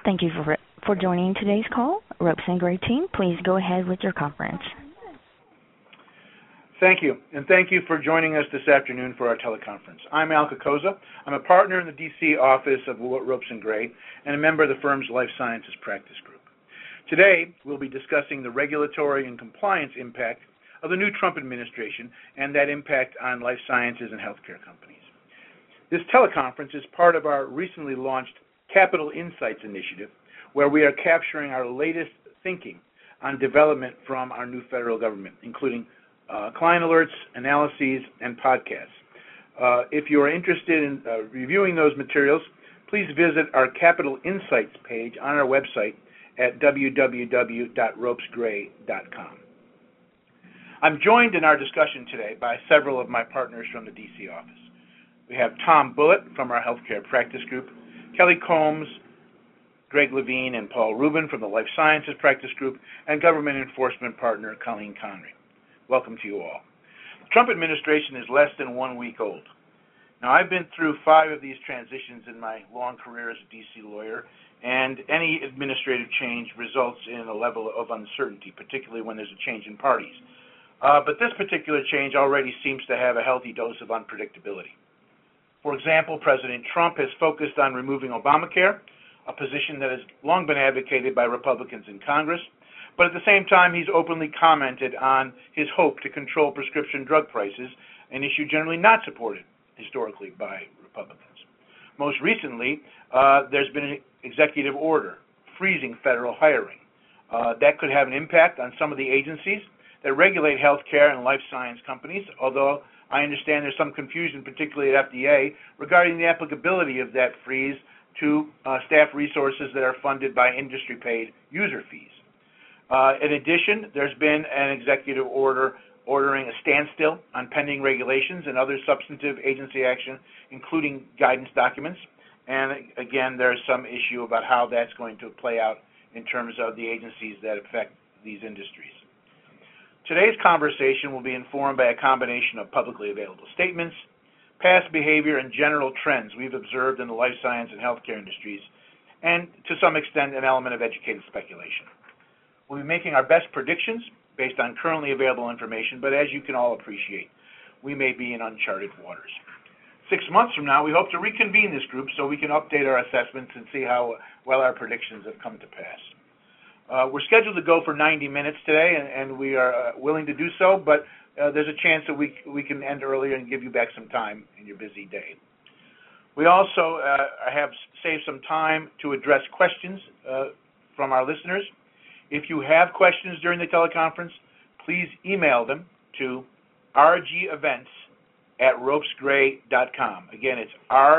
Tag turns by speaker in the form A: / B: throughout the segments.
A: Thank you for joining today's call. Ropes and Gray team, please go ahead with your conference.
B: Thank you, and thank you for joining us this afternoon for our teleconference. I'm Al Kokoza. I'm a partner in the D.C. office of Ropes and Gray and a member of the firm's Life Sciences Practice Group. Today, we'll be discussing the regulatory and compliance impact of the new Trump administration and that impact on life sciences and healthcare companies. This teleconference is part of our recently launched Capital Insights initiative, where we are capturing our latest thinking on development from our new federal government, including client alerts, analyses, and podcasts. If you are interested in reviewing those materials, please visit our Capital Insights page on our website at www.ropesgray.com. I'm joined in our discussion today by several of my partners from the D.C. office. We have Tom Bullitt from our Healthcare Practice Group, Kelly Combs, Greg Levine, and Paul Rubin from the Life Sciences Practice Group, and Government Enforcement Partner Colleen Connery. Welcome to you all. The Trump administration is less than 1 week old. Now, I've been through 5 of these transitions in my long career as a D.C. lawyer, and any administrative change results in a level of uncertainty, particularly when there's a change in parties. But this particular change already seems to have a healthy dose of unpredictability. For example, President Trump has focused on removing Obamacare, a position that has long been advocated by Republicans in Congress, but at the same time, he's openly commented on his hope to control prescription drug prices, an issue generally not supported historically by Republicans. Most recently, there's been an executive order freezing federal hiring. That could have an impact on some of the agencies that regulate healthcare and life science companies, although I understand there's some confusion, particularly at FDA, regarding the applicability of that freeze to staff resources that are funded by industry-paid user fees. In addition, there's been an executive order ordering a standstill on pending regulations and other substantive agency action, including guidance documents. And again, there's some issue about how that's going to play out in terms of the agencies that affect these industries. Today's conversation will be informed by a combination of publicly available statements, past behavior, and general trends we've observed in the life science and healthcare industries, and to some extent an element of educated speculation. We'll be making our best predictions based on currently available information, but as you can all appreciate, we may be in uncharted waters. 6 months from now, we hope to reconvene this group so we can update our assessments and see how well our predictions have come to pass. We're scheduled to go for 90 minutes today, and we are willing to do so, but there's a chance that we can end earlier and give you back some time in your busy day. We also have saved some time to address questions from our listeners. If you have questions during the teleconference, please email them to rgevents@ropesgray.com. Again, it's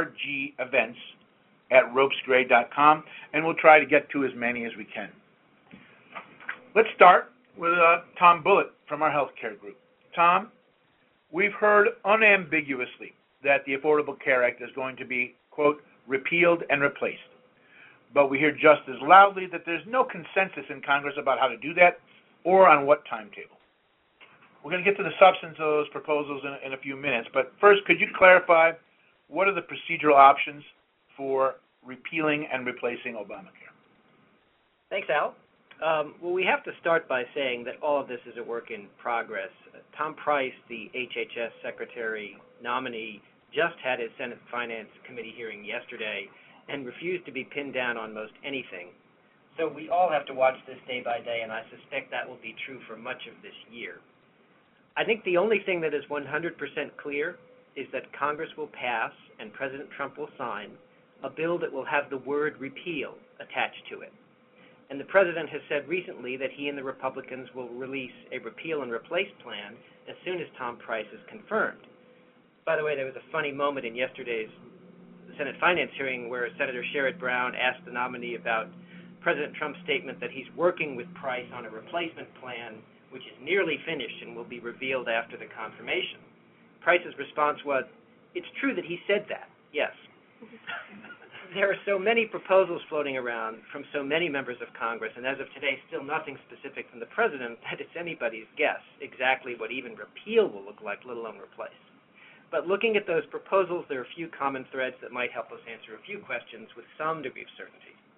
B: rgevents@ropesgray.com, and we'll try to get to as many as we can. Let's start with Tom Bullitt from our healthcare group. Tom, we've heard unambiguously that the Affordable Care Act is going to be, quote, repealed and replaced. But we hear just as loudly that there's no consensus in Congress about how to do that or on what timetable. We're going to get to the substance of those proposals in a few minutes, but first, could you clarify what are the procedural options for repealing and replacing Obamacare?
C: Thanks, Al. Well, we have to start by saying that all of this is a work in progress. Tom Price, the HHS Secretary nominee, just had his Senate Finance Committee hearing yesterday and refused to be pinned down on most anything. So we all have to watch this day by day, and I suspect that will be true for much of this year. I think the only thing that is 100% clear is that Congress will pass and President Trump will sign a bill that will have the word repeal attached to it. And the president has said recently that he and the Republicans will release a repeal and replace plan as soon as Tom Price is confirmed. By the way, there was a funny moment in yesterday's Senate Finance hearing where Senator Sherrod Brown asked the nominee about President Trump's statement that he's working with Price on a replacement plan which is nearly finished and will be revealed after the confirmation. Price's response was, "It's true that he said that, yes." There are so many proposals floating around from so many members of Congress, and as of today, still nothing specific from the president, that it's anybody's guess exactly what even repeal will look like, let alone replace. But looking at those proposals, there are a few common threads that might help us answer a few questions with some degree of certainty.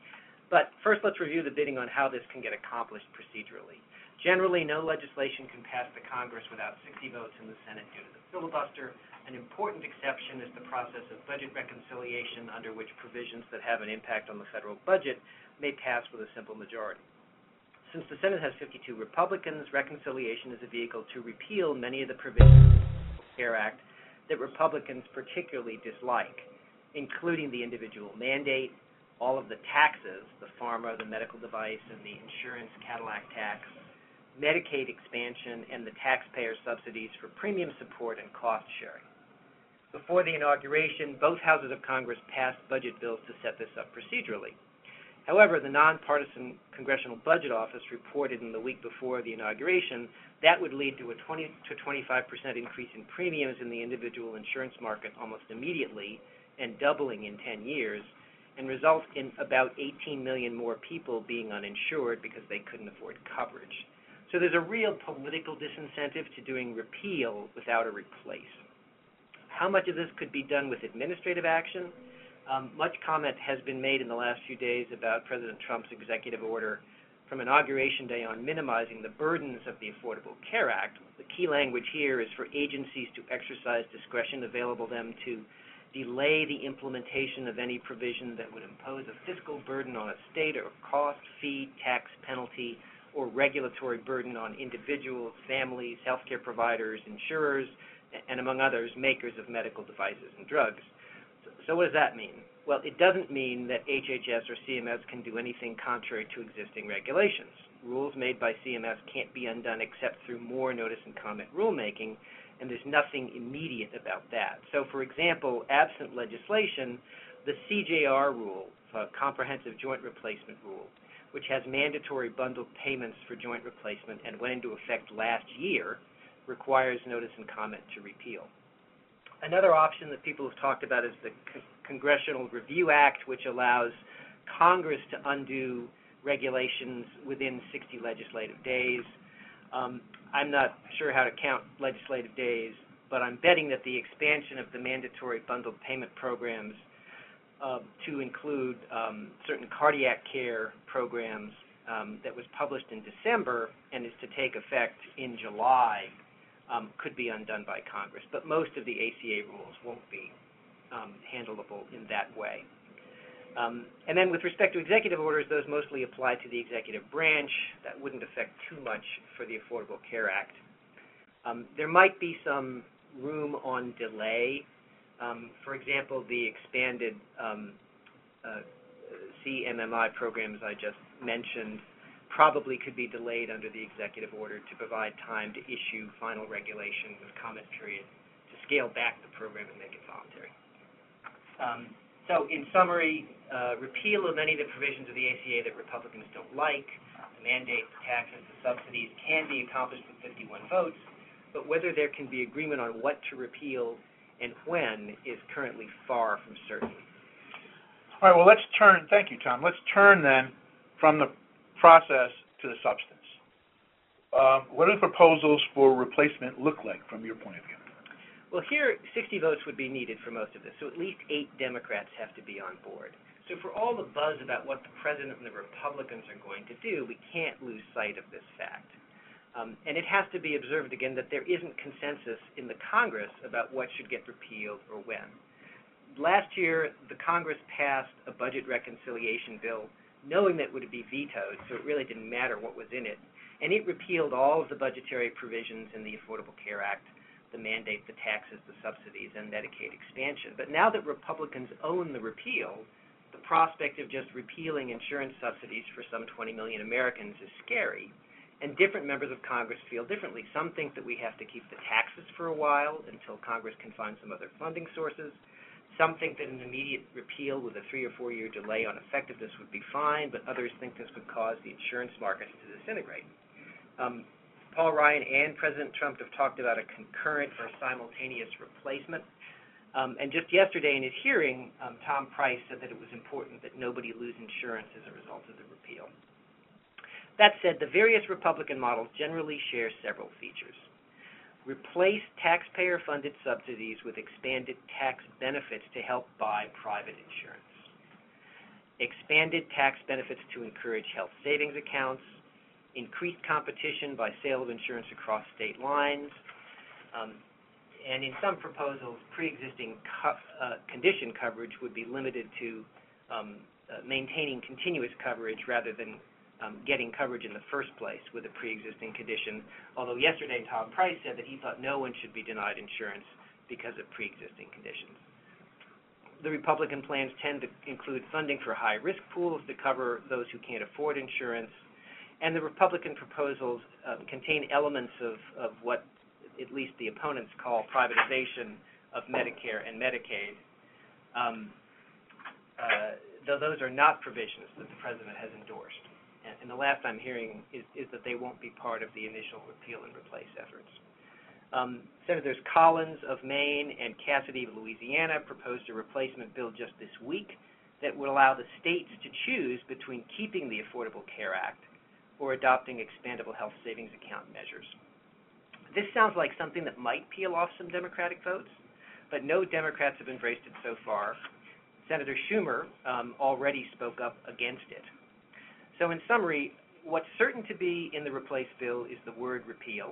C: But first, let's review the bidding on how this can get accomplished procedurally. Generally, no legislation can pass the Congress without 60 votes in the Senate due to the filibuster. An important exception is the process of budget reconciliation, under which provisions that have an impact on the federal budget may pass with a simple majority. Since the Senate has 52 Republicans, reconciliation is a vehicle to repeal many of the provisions of the Affordable Care Act that Republicans particularly dislike, including the individual mandate, all of the taxes, the pharma, the medical device, and the insurance Cadillac tax, Medicaid expansion, and the taxpayer subsidies for premium support and cost sharing. Before the inauguration, both houses of Congress passed budget bills to set this up procedurally. However, the nonpartisan Congressional Budget Office reported in the week before the inauguration that would lead to a 20 to 25% increase in premiums in the individual insurance market almost immediately and doubling in 10 years, and result in about 18 million more people being uninsured because they couldn't afford coverage. So there's a real political disincentive to doing repeal without a replace. How much of this could be done with administrative action? Much comment has been made in the last few days about President Trump's executive order from Inauguration Day on minimizing the burdens of the Affordable Care Act. The key language here is for agencies to exercise discretion available them to delay the implementation of any provision that would impose a fiscal burden on a state or cost, fee, tax, penalty, or regulatory burden on individuals, families, healthcare providers, insurers, and among others, makers of medical devices and drugs. So what does that mean? Well, it doesn't mean that HHS or CMS can do anything contrary to existing regulations. Rules made by CMS can't be undone except through more notice and comment rulemaking, and there's nothing immediate about that. So, for example, absent legislation, the CJR rule, Comprehensive Joint Replacement Rule, which has mandatory bundled payments for joint replacement and went into effect last year, requires notice and comment to repeal. Another option that people have talked about is the Congressional Review Act, which allows Congress to undo regulations within 60 legislative days. I'm not sure how to count legislative days, but I'm betting that the expansion of the mandatory bundled payment programs to include certain cardiac care programs that was published in December and is to take effect in July could be undone by Congress. But most of the ACA rules won't be handleable in that way. And then with respect to executive orders, those mostly apply to the executive branch. That wouldn't affect too much for the Affordable Care Act. There might be some room on delay. For example, the expanded CMMI programs I just mentioned probably could be delayed under the executive order to provide time to issue final regulation with comment period to scale back the program and make it voluntary. So in summary, repeal of many of the provisions of the ACA that Republicans don't like, the mandates, the taxes, the subsidies, can be accomplished with 51 votes, but whether there can be agreement on what to repeal and when is currently far from certain.
B: All right, well, thank you, Tom. Let's turn then from the process to the substance. What do the proposals for replacement look like from your point of view?
C: Well, here, 60 votes would be needed for most of this, so at least 8 Democrats have to be on board. So for all the buzz about what the President and the Republicans are going to do, we can't lose sight of this fact. And it has to be observed again that there isn't consensus in the Congress about what should get repealed or when. Last year, the Congress passed a budget reconciliation bill knowing that it would be vetoed, so it really didn't matter what was in it. And it repealed all of the budgetary provisions in the Affordable Care Act, the mandate, the taxes, the subsidies, and Medicaid expansion. But now that Republicans own the repeal, the prospect of just repealing insurance subsidies for some 20 million Americans is scary. And different members of Congress feel differently. Some think that we have to keep the taxes for a while until Congress can find some other funding sources. Some think that an immediate repeal with a 3 or 4 year delay on effectiveness would be fine, but others think this would cause the insurance markets to disintegrate. Paul Ryan and President Trump have talked about a concurrent or simultaneous replacement. And just yesterday in his hearing, Tom Price said that it was important that nobody lose insurance as a result of the repeal. That said, the various Republican models generally share several features. Replace taxpayer-funded subsidies with expanded tax benefits to help buy private insurance. expanded tax benefits to encourage health savings accounts, increased competition by sale of insurance across state lines, and in some proposals, pre-existing condition coverage would be limited to maintaining continuous coverage rather than getting coverage in the first place with a pre-existing condition, although yesterday Tom Price said that he thought no one should be denied insurance because of pre-existing conditions. The Republican plans tend to include funding for high-risk pools to cover those who can't afford insurance, and the Republican proposals contain elements of what at least the opponents call privatization of Medicare and Medicaid, though those are not provisions that the President has endorsed. And the last I'm hearing is that they won't be part of the initial repeal and replace efforts. Senators Collins of Maine and Cassidy of Louisiana proposed a replacement bill just this week that would allow the states to choose between keeping the Affordable Care Act or adopting expandable health savings account measures. This sounds like something that might peel off some Democratic votes, but no Democrats have embraced it so far. Senator Schumer already spoke up against it. So in summary, what's certain to be in the replace bill is the word repeal.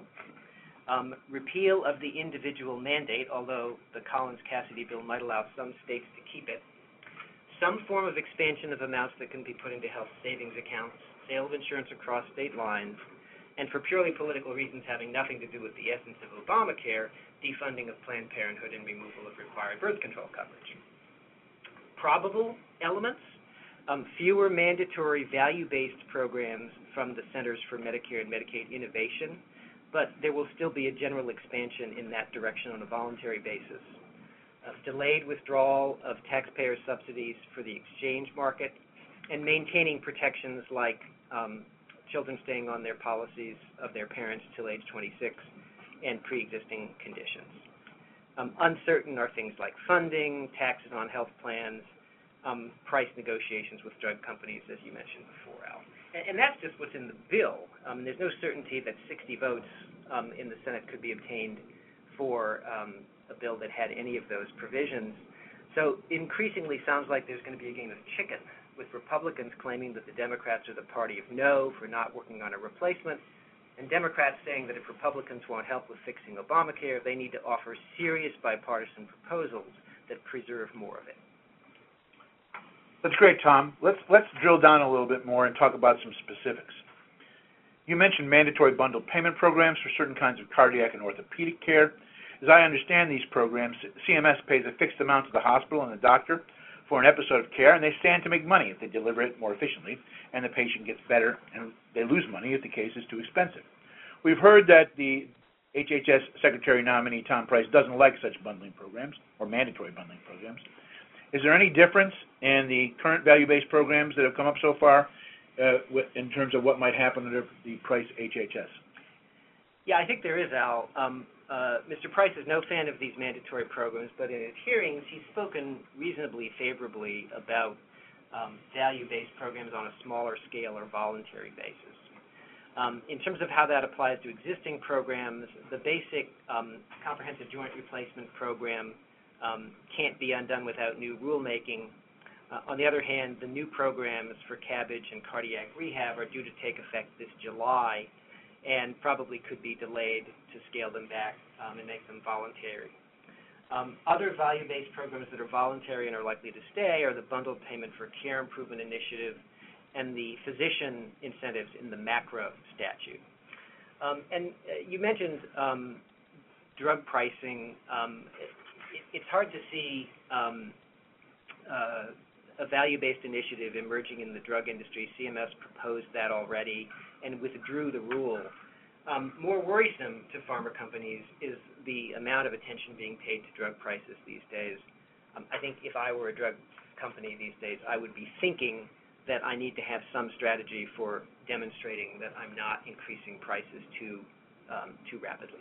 C: Repeal of the individual mandate, although the Collins-Cassidy bill might allow some states to keep it. Some form of expansion of amounts that can be put into health savings accounts, sale of insurance across state lines, and for purely political reasons having nothing to do with the essence of Obamacare, defunding of Planned Parenthood and removal of required birth control coverage. Probable elements, fewer mandatory value-based programs from the Centers for Medicare and Medicaid Innovation, but there will still be a general expansion in that direction on a voluntary basis. Delayed withdrawal of taxpayer subsidies for the exchange market, and maintaining protections like children staying on their policies of their parents till age 26 and pre-existing conditions. Uncertain are things like funding, taxes on health plans, price negotiations with drug companies, as you mentioned before, Al. And that's just what's in the bill. There's no certainty that 60 votes in the Senate could be obtained for a bill that had any of those provisions. So increasingly sounds like there's going to be a game of chicken, with Republicans claiming that the Democrats are the party of no for not working on a replacement, and Democrats saying that if Republicans want help with fixing Obamacare, they need to offer serious bipartisan proposals that preserve more of it.
B: That's great, Tom. Let's drill down a little bit more and talk about some specifics. You mentioned mandatory bundled payment programs for certain kinds of cardiac and orthopedic care. As I understand these programs, CMS pays a fixed amount to the hospital and the doctor for an episode of care, and they stand to make money if they deliver it more efficiently, and the patient gets better, and they lose money if the case is too expensive. We've heard that the HHS Secretary nominee, Tom Price, doesn't like such bundling programs, or mandatory bundling programs. Is there any difference in the current value-based programs that have come up so far in terms of what might happen under the Price HHS?
C: Yeah, I think there is, Al. Mr. Price is no fan of these mandatory programs, but in his hearings, he's spoken reasonably favorably about value-based programs on a smaller scale or voluntary basis. In terms of how that applies to existing programs, the basic comprehensive joint replacement program can't be undone without new rulemaking. On the other hand, the new programs for CABG and cardiac rehab are due to take effect this July and probably could be delayed to scale them back and make them voluntary. Other value-based programs that are voluntary and are likely to stay are the Bundled Payment for Care Improvement Initiative and the physician incentives in the MACRA statute. And you mentioned drug pricing. It's hard to see a value-based initiative emerging in the drug industry. CMS proposed that already and withdrew the rule. More worrisome to pharma companies is the amount of attention being paid to drug prices these days. I think if I were a drug company these days, I would be thinking that I need to have some strategy for demonstrating that I'm not increasing prices too rapidly.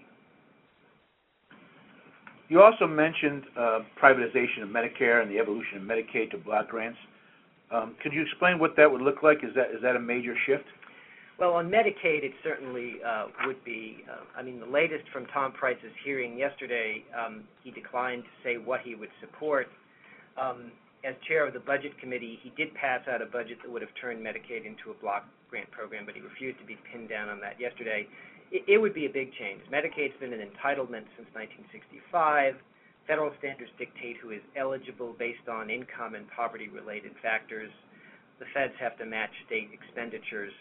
B: You also mentioned privatization of Medicare and the evolution of Medicaid to block grants. Could you explain what that would look like? Is that a major shift?
C: Well, on Medicaid, it certainly would be. The latest from Tom Price's hearing yesterday, he declined to say what he would support. as chair of the Budget Committee, he did pass out a budget that would have turned Medicaid into a block grant program, but he refused to be pinned down on that yesterday. It would be a big change. Medicaid's been an entitlement since 1965. Federal standards dictate who is eligible based on income and poverty-related factors. The feds have to match state expenditures.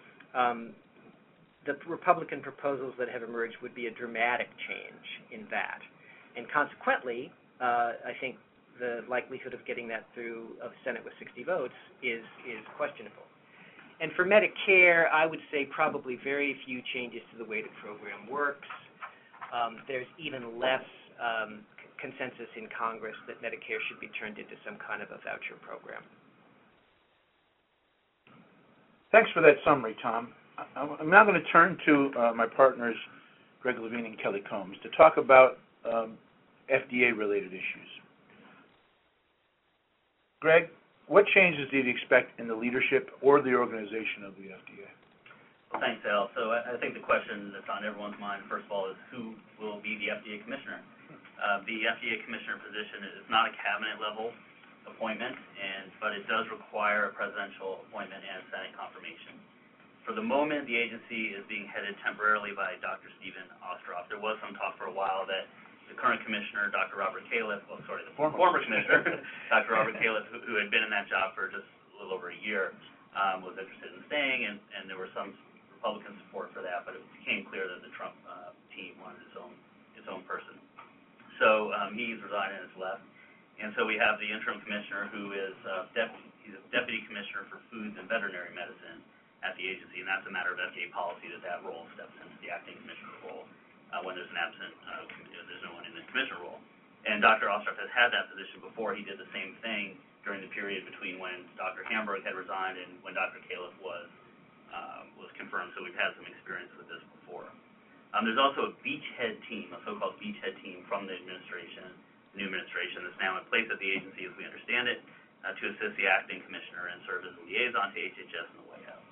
C: The Republican proposals that have emerged would be a dramatic change in that. And consequently, I think the likelihood of getting that through a Senate with 60 votes is questionable. And for Medicare, I would say probably very few changes to the way the program works. There's even less consensus in Congress that Medicare should be turned into some kind of a voucher program.
B: Thanks for that summary, Tom. I'm now going to turn to my partners, Greg Levine and Kelly Combs, to talk about FDA-related issues. Greg, what changes do you expect in the leadership or the organization of the FDA?
D: Well, thanks, Al. So I think the question that's on everyone's mind, first of all, is who will be the FDA commissioner? The FDA commissioner position is not a cabinet-level appointment, but it does require a presidential appointment and Senate confirmation. For the moment, the agency is being headed temporarily by Dr. Stephen Ostroff. There was some talk for a while that the current commissioner, Dr. Robert Califf, the former commissioner, Dr. Robert Califf, who had been in that job for just a little over a year, was interested in staying, and there was some Republican support for that, but it became clear that the Trump team wanted its own person. So he's resigned and has left. And so we have the interim commissioner who is he's a deputy commissioner for foods and veterinary medicine at the agency, and that's a matter of FDA policy that role steps into the acting commissioner role when there's an absent, there's no one in the commissioner role. And Dr. Ostroff has had that position before. He did the same thing during the period between when Dr. Hamburg had resigned and when Dr. Califf was confirmed, so we've had some experience with this before. There's also a beachhead team, a so-called beachhead team from the new administration that's now in place at the agency as we understand it, to assist the acting commissioner and serve as a liaison to HHS in the White House.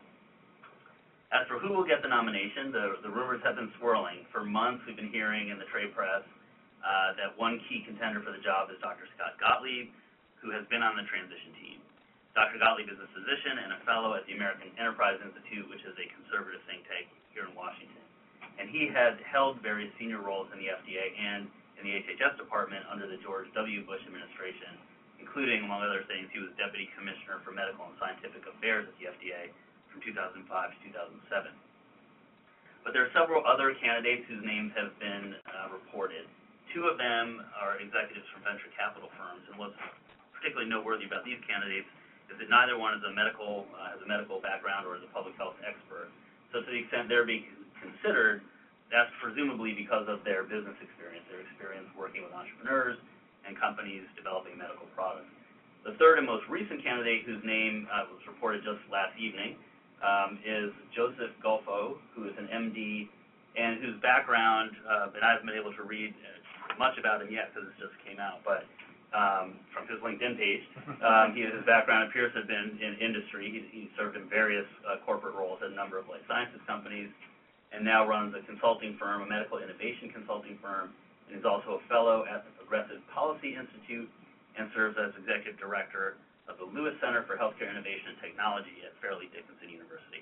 D: As for who will get the nomination, the rumors have been swirling. For months we've been hearing in the trade press that one key contender for the job is Dr. Scott Gottlieb, who has been on the transition team. Dr. Gottlieb is a physician and a fellow at the American Enterprise Institute, which is a conservative think tank here in Washington. And he had held various senior roles in the FDA and in the HHS department under the George W. Bush administration, including, among other things, he was Deputy Commissioner for Medical and Scientific Affairs at the FDA from 2005 to 2007. But there are several other candidates whose names have been reported. Two of them are executives from venture capital firms, and what's particularly noteworthy about these candidates is that neither one has a medical background or is a public health expert. So to the extent they're being considered, that's presumably because of their business experience, their experience working with entrepreneurs and companies developing medical products. The third and most recent candidate, whose name was reported just last evening, is Joseph Golfo, who is an MD, and whose background, and I haven't been able to read much about him yet because it just came out, but from his LinkedIn page, his background appears to have been in industry. He's served in various corporate roles at a number of life sciences companies, and now runs a consulting firm, a medical innovation consulting firm, and is also a fellow at the Progressive Policy Institute and serves as executive director of the Lewis Center for Healthcare Innovation and Technology at Fairleigh Dickinson University.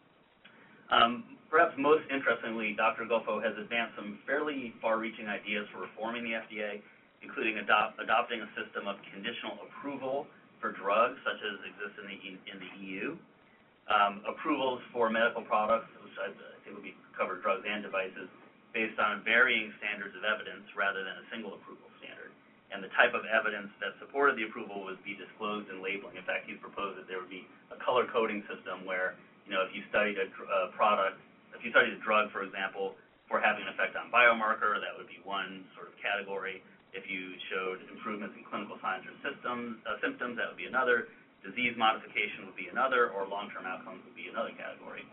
D: Perhaps most interestingly, Dr. Golfo has advanced some fairly far-reaching ideas for reforming the FDA, including adopting a system of conditional approval for drugs, such as exists in the EU, approvals for medical products, which I think would be covered drugs and devices, based on varying standards of evidence rather than a single approval standard. And the type of evidence that supported the approval would be disclosed in labeling. In fact, he's proposed that there would be a color coding system where, if you studied a product, if you studied a drug, for example, for having an effect on biomarker, that would be one sort of category. If you showed improvements in clinical signs or symptoms, that would be another. Disease modification would be another, or long-term outcomes would be another category.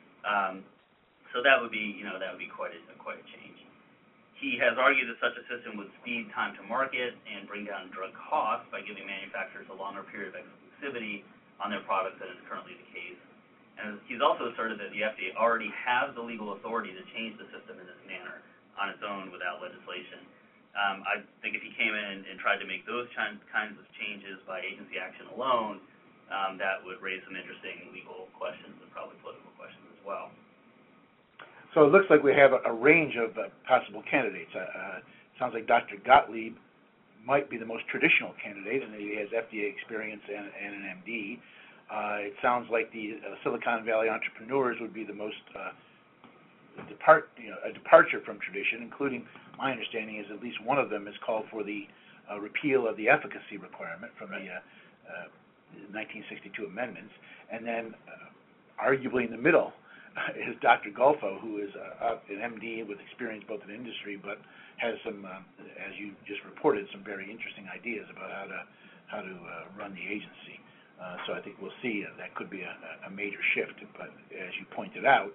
D: So that would be, quite a change. He has argued that such a system would speed time to market and bring down drug costs by giving manufacturers a longer period of exclusivity on their products than is currently the case. And he's also asserted that the FDA already has the legal authority to change the system in this manner on its own without legislation. I think if he came in and tried to make those kinds of changes by agency action alone, that would raise some interesting legal questions and probably political questions as well.
B: So it looks like we have a range of possible candidates. Sounds like Dr. Gottlieb might be the most traditional candidate, and he has FDA experience and an MD. It sounds like the Silicon Valley entrepreneurs would be the most a departure from tradition, including, my understanding is at least one of them has called for the repeal of the efficacy requirement from the 1962 amendments. And then arguably in the middle is Dr. Golfo, who is an MD with experience both in industry, but has some, as you just reported, some very interesting ideas about how to run the agency. So I think we'll see that could be a major shift. But as you pointed out,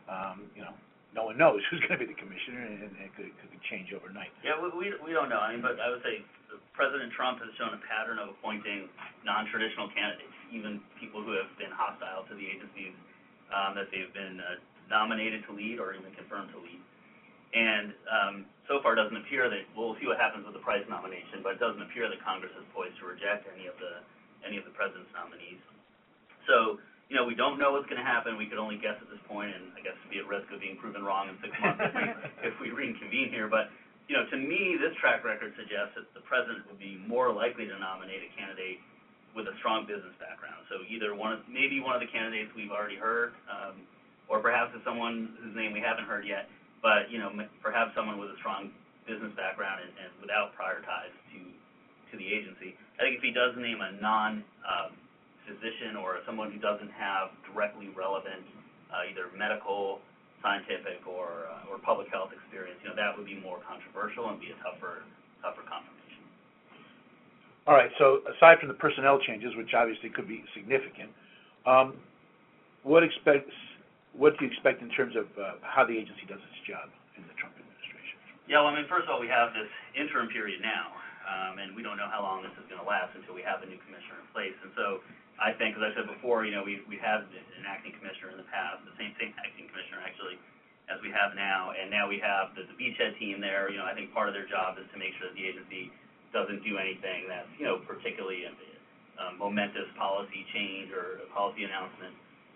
B: no one knows who's going to be the commissioner, and it could change overnight.
D: Yeah, we don't know. But I would say President Trump has shown a pattern of appointing non-traditional candidates, even people who have been hostile to the agencies that they've been nominated to lead or even confirmed to lead. And so far, it doesn't appear that we'll see what happens with the Price nomination, but it doesn't appear that Congress is poised to reject any of the president's nominees. So, we don't know what's going to happen. We could only guess at this point, and I guess be at risk of being proven wrong in 6 months if we reconvene here. But, to me, this track record suggests that the president would be more likely to nominate a candidate with a strong business background. So either maybe one of the candidates we've already heard, or perhaps it's someone whose name we haven't heard yet, but, perhaps someone with a strong business background and without prior ties to the agency. I think if he does name a physician or someone who doesn't have directly relevant either medical, scientific, or public health experience, that would be more controversial and be a tougher confirmation.
B: All right. So aside from the personnel changes, which obviously could be significant, what do you expect in terms of how the agency does its job in the Trump administration?
D: Yeah. Well, first of all, we have this interim period now, and we don't know how long this is going to last until we have a new commissioner in place. And so I think, as I said before, we had an acting commissioner in the past, the same acting commissioner actually as we have now, and now we have the beachhead team there. I think part of their job is to make sure that the agency doesn't do anything that's particularly momentous policy change or a policy announcement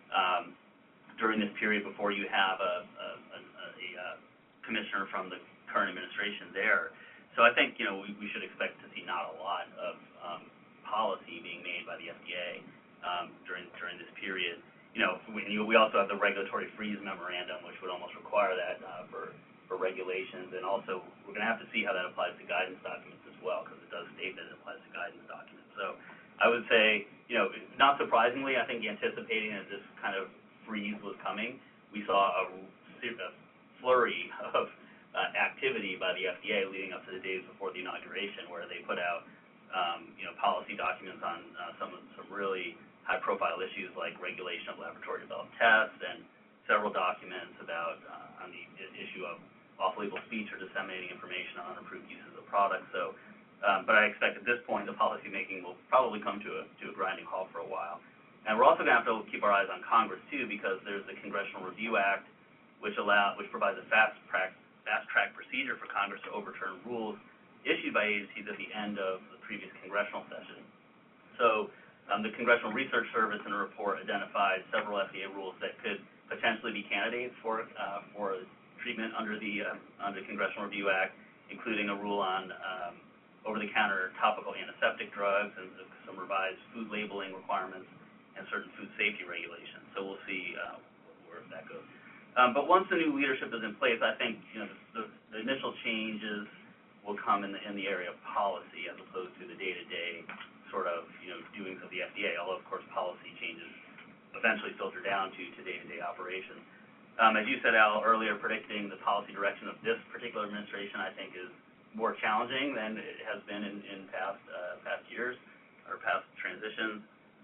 D: during this period before you have a commissioner from the current administration there. So I think we should expect to see not a lot of policy being made by the FDA during this period. We also have the regulatory freeze memorandum, which would almost require that for regulations, and also we're going to have to see how that applies to guidance documents as well, because it does state that it applies to guidance documents. So I would say, not surprisingly, I think anticipating that this kind of freeze was coming, we saw a flurry of activity by the FDA leading up to the days before the inauguration, where they put out policy documents on some really high-profile issues like regulation of laboratory-developed tests, and several documents about on the issue of off-label speech or disseminating information on unapproved uses of products. So, but I expect at this point the policymaking will probably come to a grinding halt for a while. And we're also going to have to keep our eyes on Congress too, because there's the Congressional Review Act, which provides a fast-track procedure for Congress to overturn rules issued by agencies at the end of the previous congressional session. So the Congressional Research Service in a report identified several FDA rules that could potentially be candidates for treatment under the Congressional Review Act, including a rule on over-the-counter topical antiseptic drugs and some revised food labeling requirements and certain food safety regulations. So we'll see where that goes. But once the new leadership is in place, I think the initial changes will come in the area of policy as opposed to the day-to-day sort of doings of the FDA. Although of course policy changes eventually filter down to day-to-day operations. As you said, Al, earlier, predicting the policy direction of this particular administration, I think, is more challenging than it has been in past years or past transitions.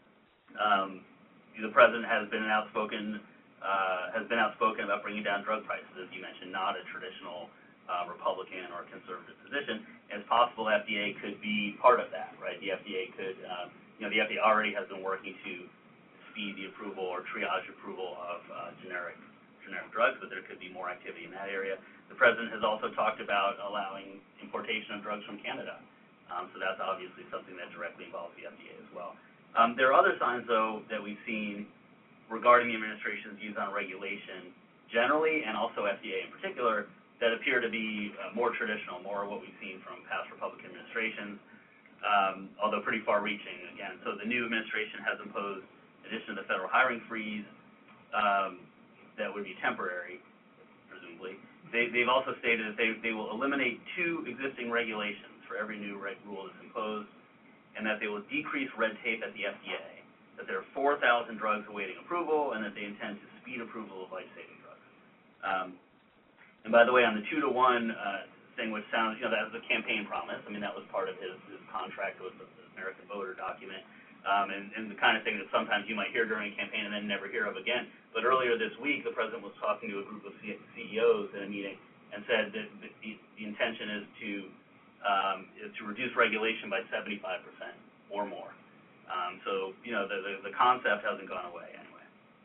D: The president has been outspoken about bringing down drug prices, as you mentioned, not a traditional Republican or conservative position. And it's possible FDA could be part of that, right? The FDA could, the FDA already has been working to speed the approval or triage approval of generic generic drugs, but there could be more activity in that area. The President has also talked about allowing importation of drugs from Canada. So that's obviously something that directly involves the FDA as well. There are other signs, though, that we've seen regarding the administration's views on regulation generally, and also FDA in particular, that appear to be more traditional, more what we've seen from past Republican administrations, although pretty far-reaching, again. So the new administration has imposed, in addition to the federal hiring freeze, that would be temporary, presumably. They've also stated that they will eliminate 2 existing regulations for every new rule that's imposed, and that they will decrease red tape at the FDA, that there are 4,000 drugs awaiting approval, and that they intend to speed approval of life-saving drugs. And by the way, on the 2-to-1 thing, which sounds, that was a campaign promise. I mean, that was part of his contract with the American Voter document, and the kind of thing that sometimes you might hear during a campaign and then never hear of again. But earlier this week, the President was talking to a group of CEOs in a meeting and said that the intention is to reduce regulation by 75% or more. So, the concept hasn't gone away anyway.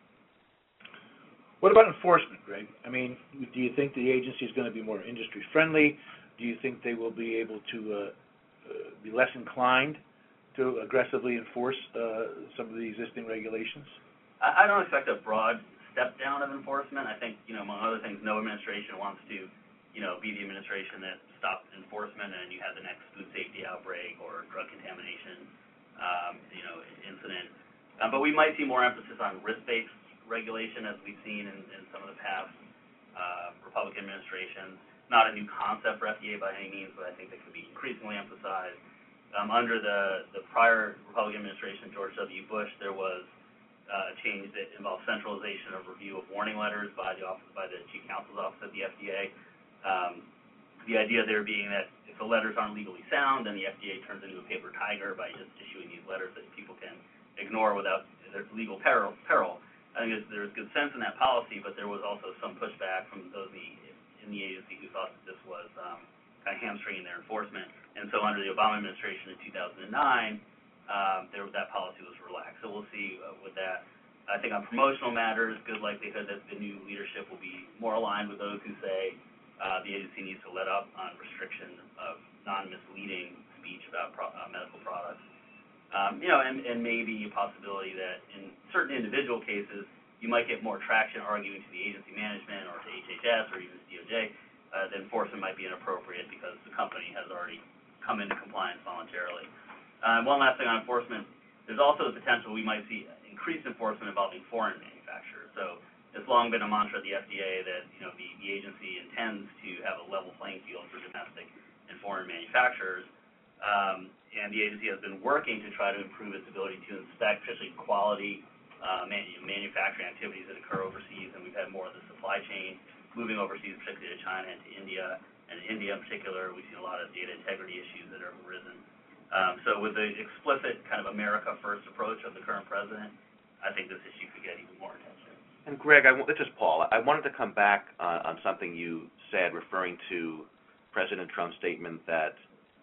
B: What about enforcement, Greg? I mean, do you think the agency is going to be more industry-friendly? Do you think they will be able to be less inclined to aggressively enforce some of the existing regulations?
D: I don't expect a broad step down of enforcement. I think, among other things, no administration wants to, be the administration that stops enforcement and you have the next food safety outbreak or drug contamination, incident. But we might see more emphasis on risk-based regulation, as we've seen in some of the past Republican administrations. Not a new concept for FDA by any means, but I think that could be increasingly emphasized. Under the prior Republican administration, George W. Bush, there was a change that involved centralization of review of warning letters by the Chief Counsel's Office at the FDA. The idea there being that if the letters aren't legally sound, then the FDA turns into a paper tiger by just issuing these letters that people can ignore without their legal peril. I think there's good sense in that policy, but there was also some pushback from those in the agency who thought that this was kind of hamstringing their enforcement. And so under the Obama administration in 2009, that policy was relaxed. So we'll see with that. I think on promotional matters, good likelihood that the new leadership will be more aligned with those who say the agency needs to let up on restriction of non-misleading speech about medical products. And maybe a possibility that in certain individual cases, you might get more traction arguing to the agency management or to HHS or even to DOJ that enforcement might be inappropriate because the company has already come into compliance voluntarily. One last thing on enforcement, there's also the potential we might see increased enforcement involving foreign manufacturers. So it's long been a mantra of the FDA that the agency intends to have a level playing field for domestic and foreign manufacturers. And the agency has been working to try to improve its ability to inspect, especially quality manufacturing activities that occur overseas. And we've had more of the supply chain moving overseas, particularly to China and to India. And in India in particular, we've seen a lot of data integrity issues that have arisen. So with the explicit kind of America First approach of the current president, I think this issue could get even more attention.
E: And Greg, this is Paul. I wanted to come back on something you said referring to President Trump's statement that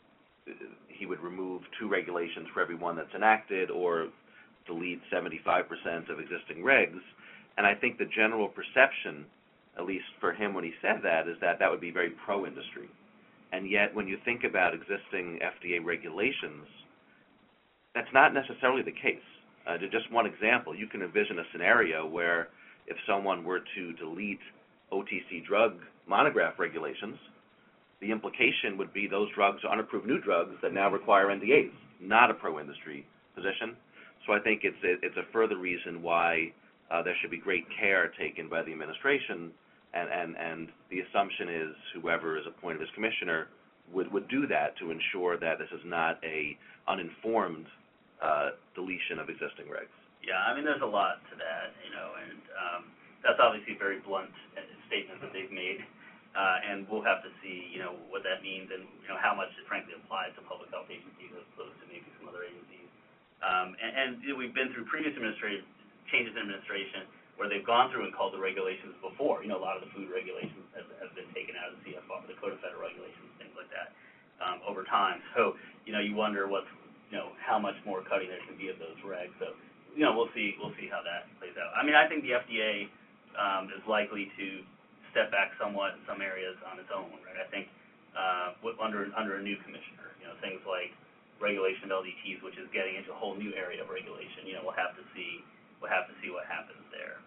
E: he would remove 2 regulations for every one that's enacted or delete 75% of existing regs. And I think the general perception, at least for him when he said that, is that would be very pro-industry. And yet when you think about existing FDA regulations, that's not necessarily the case. Just one example, you can envision a scenario where if someone were to delete OTC drug monograph regulations, the implication would be those drugs are unapproved new drugs that now require NDAs, not a pro-industry position. So I think it's a further reason why there should be great care taken by the administration, and the assumption is whoever is appointed as commissioner would do that to ensure that this is not a uninformed deletion of existing regs.
D: Yeah, I mean, there's a lot to that, and that's obviously a very blunt statement that they've made. And we'll have to see, what that means and, how much it frankly applies to public health agencies as opposed to maybe some other agencies. And we've been through previous changes in administration where they've gone through and called the regulations before. A lot of the food regulations have been taken out of the CFR, the Code of Federal Regulations, things like that, over time. So, you wonder how much more cutting there can be of those regs. So, we'll see how that plays out. I mean, I think the FDA is likely to step back somewhat in some areas on its own, right? I think under a new commissioner, things like regulation of LDTs, which is getting into a whole new area of regulation. We'll have to see what happens there.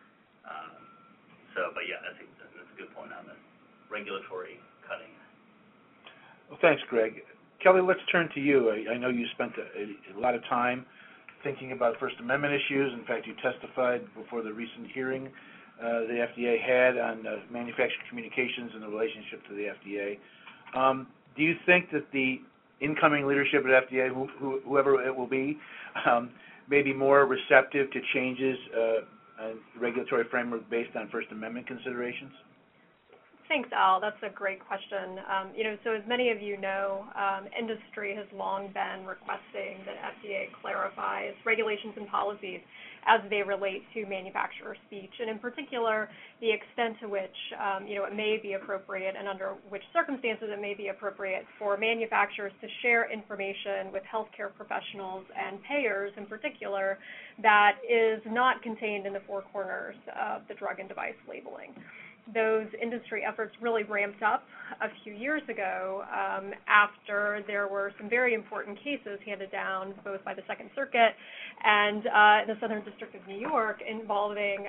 D: But yeah, that's a good point on the regulatory cutting.
B: Well, thanks, Greg. Kelly, let's turn to you. I know you spent a lot of time thinking about First Amendment issues. In fact, you testified before the recent hearing the FDA had on manufactured communications and the relationship to the FDA. Do you think that the incoming leadership at FDA, whoever it will be, may be more receptive to changes in regulatory framework based on First Amendment considerations?
F: Thanks, Al. That's a great question. So as many of you know, industry has long been requesting that FDA clarify its regulations and policies as they relate to manufacturer speech, and in particular, the extent to which, it may be appropriate and under which circumstances it may be appropriate for manufacturers to share information with healthcare professionals and payers in particular that is not contained in the four corners of the drug and device labeling. Those industry efforts really ramped up a few years ago after there were some very important cases handed down both by the Second Circuit and the Southern District of New York involving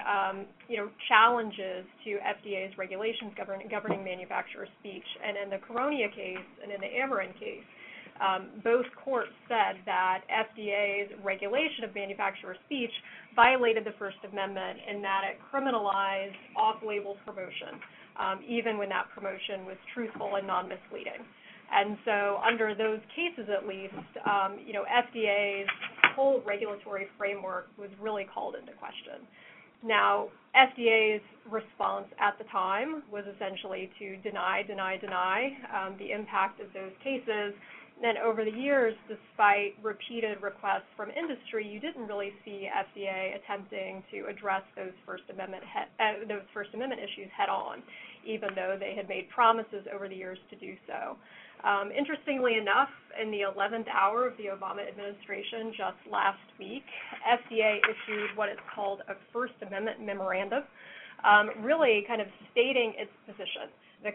F: challenges to FDA's regulations governing manufacturer speech. And in the Coronia case and in the Amarin case, both courts said that FDA's regulation of manufacturer speech violated the First Amendment in that it criminalized off-label promotion, even when that promotion was truthful and non-misleading. And so under those cases, at least, FDA's whole regulatory framework was really called into question. Now, FDA's response at the time was essentially to deny the impact of those cases. And over the years, despite repeated requests from industry, you didn't really see FDA attempting to address those First Amendment issues head on, even though they had made promises over the years to do so. Interestingly enough, in the 11th hour of the Obama administration just last week, FDA issued what is called a First Amendment memorandum, really kind of stating its position,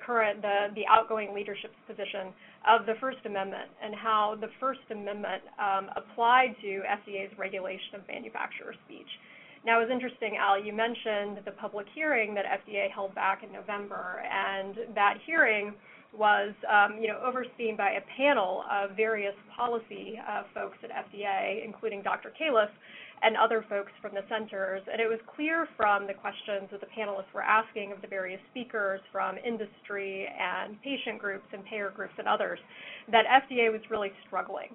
F: the outgoing leadership's position of the First Amendment and how the First Amendment applied to FDA's regulation of manufacturer speech. Now, it was interesting, Al, you mentioned the public hearing that FDA held back in November, and that hearing was overseen by a panel of various policy folks at FDA, including Dr. Califf and other folks from the centers. And it was clear from the questions that the panelists were asking of the various speakers from industry and patient groups and payer groups and others that FDA was really struggling.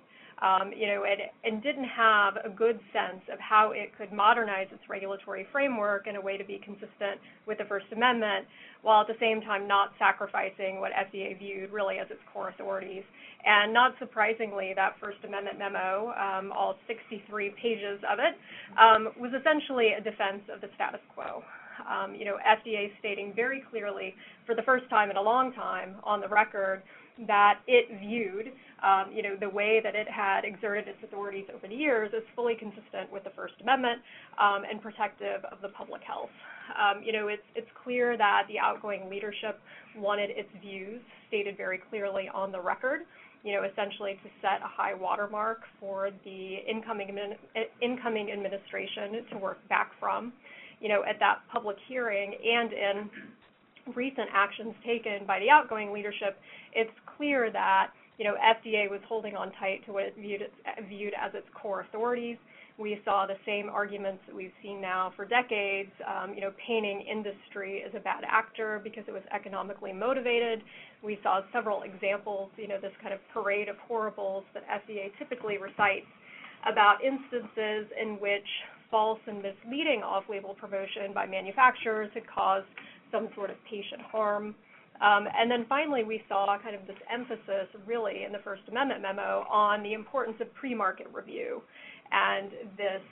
F: And didn't have a good sense of how it could modernize its regulatory framework in a way to be consistent with the First Amendment, while at the same time not sacrificing what FDA viewed really as its core authorities. And not surprisingly, that First Amendment memo, all 63 pages of it, was essentially a defense of the status quo. FDA stating very clearly for the first time in a long time on the record that it viewed the way that it had exerted its authorities over the years as fully consistent with the First Amendment and protective of the public health. It's clear that the outgoing leadership wanted its views stated very clearly on the record, essentially to set a high watermark for the incoming administration to work back from. At that public hearing and in recent actions taken by the outgoing leadership, it's clear that FDA was holding on tight to what it viewed as its core authorities. We saw the same arguments that we've seen now for decades, painting industry as a bad actor because it was economically motivated. We saw several examples, this kind of parade of horribles that FDA typically recites about instances in which false and misleading off-label promotion by manufacturers had caused some sort of patient harm. And then finally, we saw kind of this emphasis really in the First Amendment memo on the importance of pre-market review and this,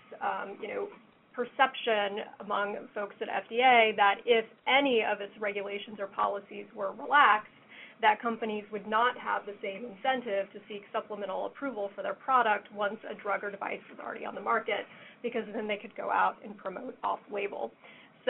F: perception among folks at FDA that if any of its regulations or policies were relaxed, that companies would not have the same incentive to seek supplemental approval for their product once a drug or device was already on the market, because then they could go out and promote off-label.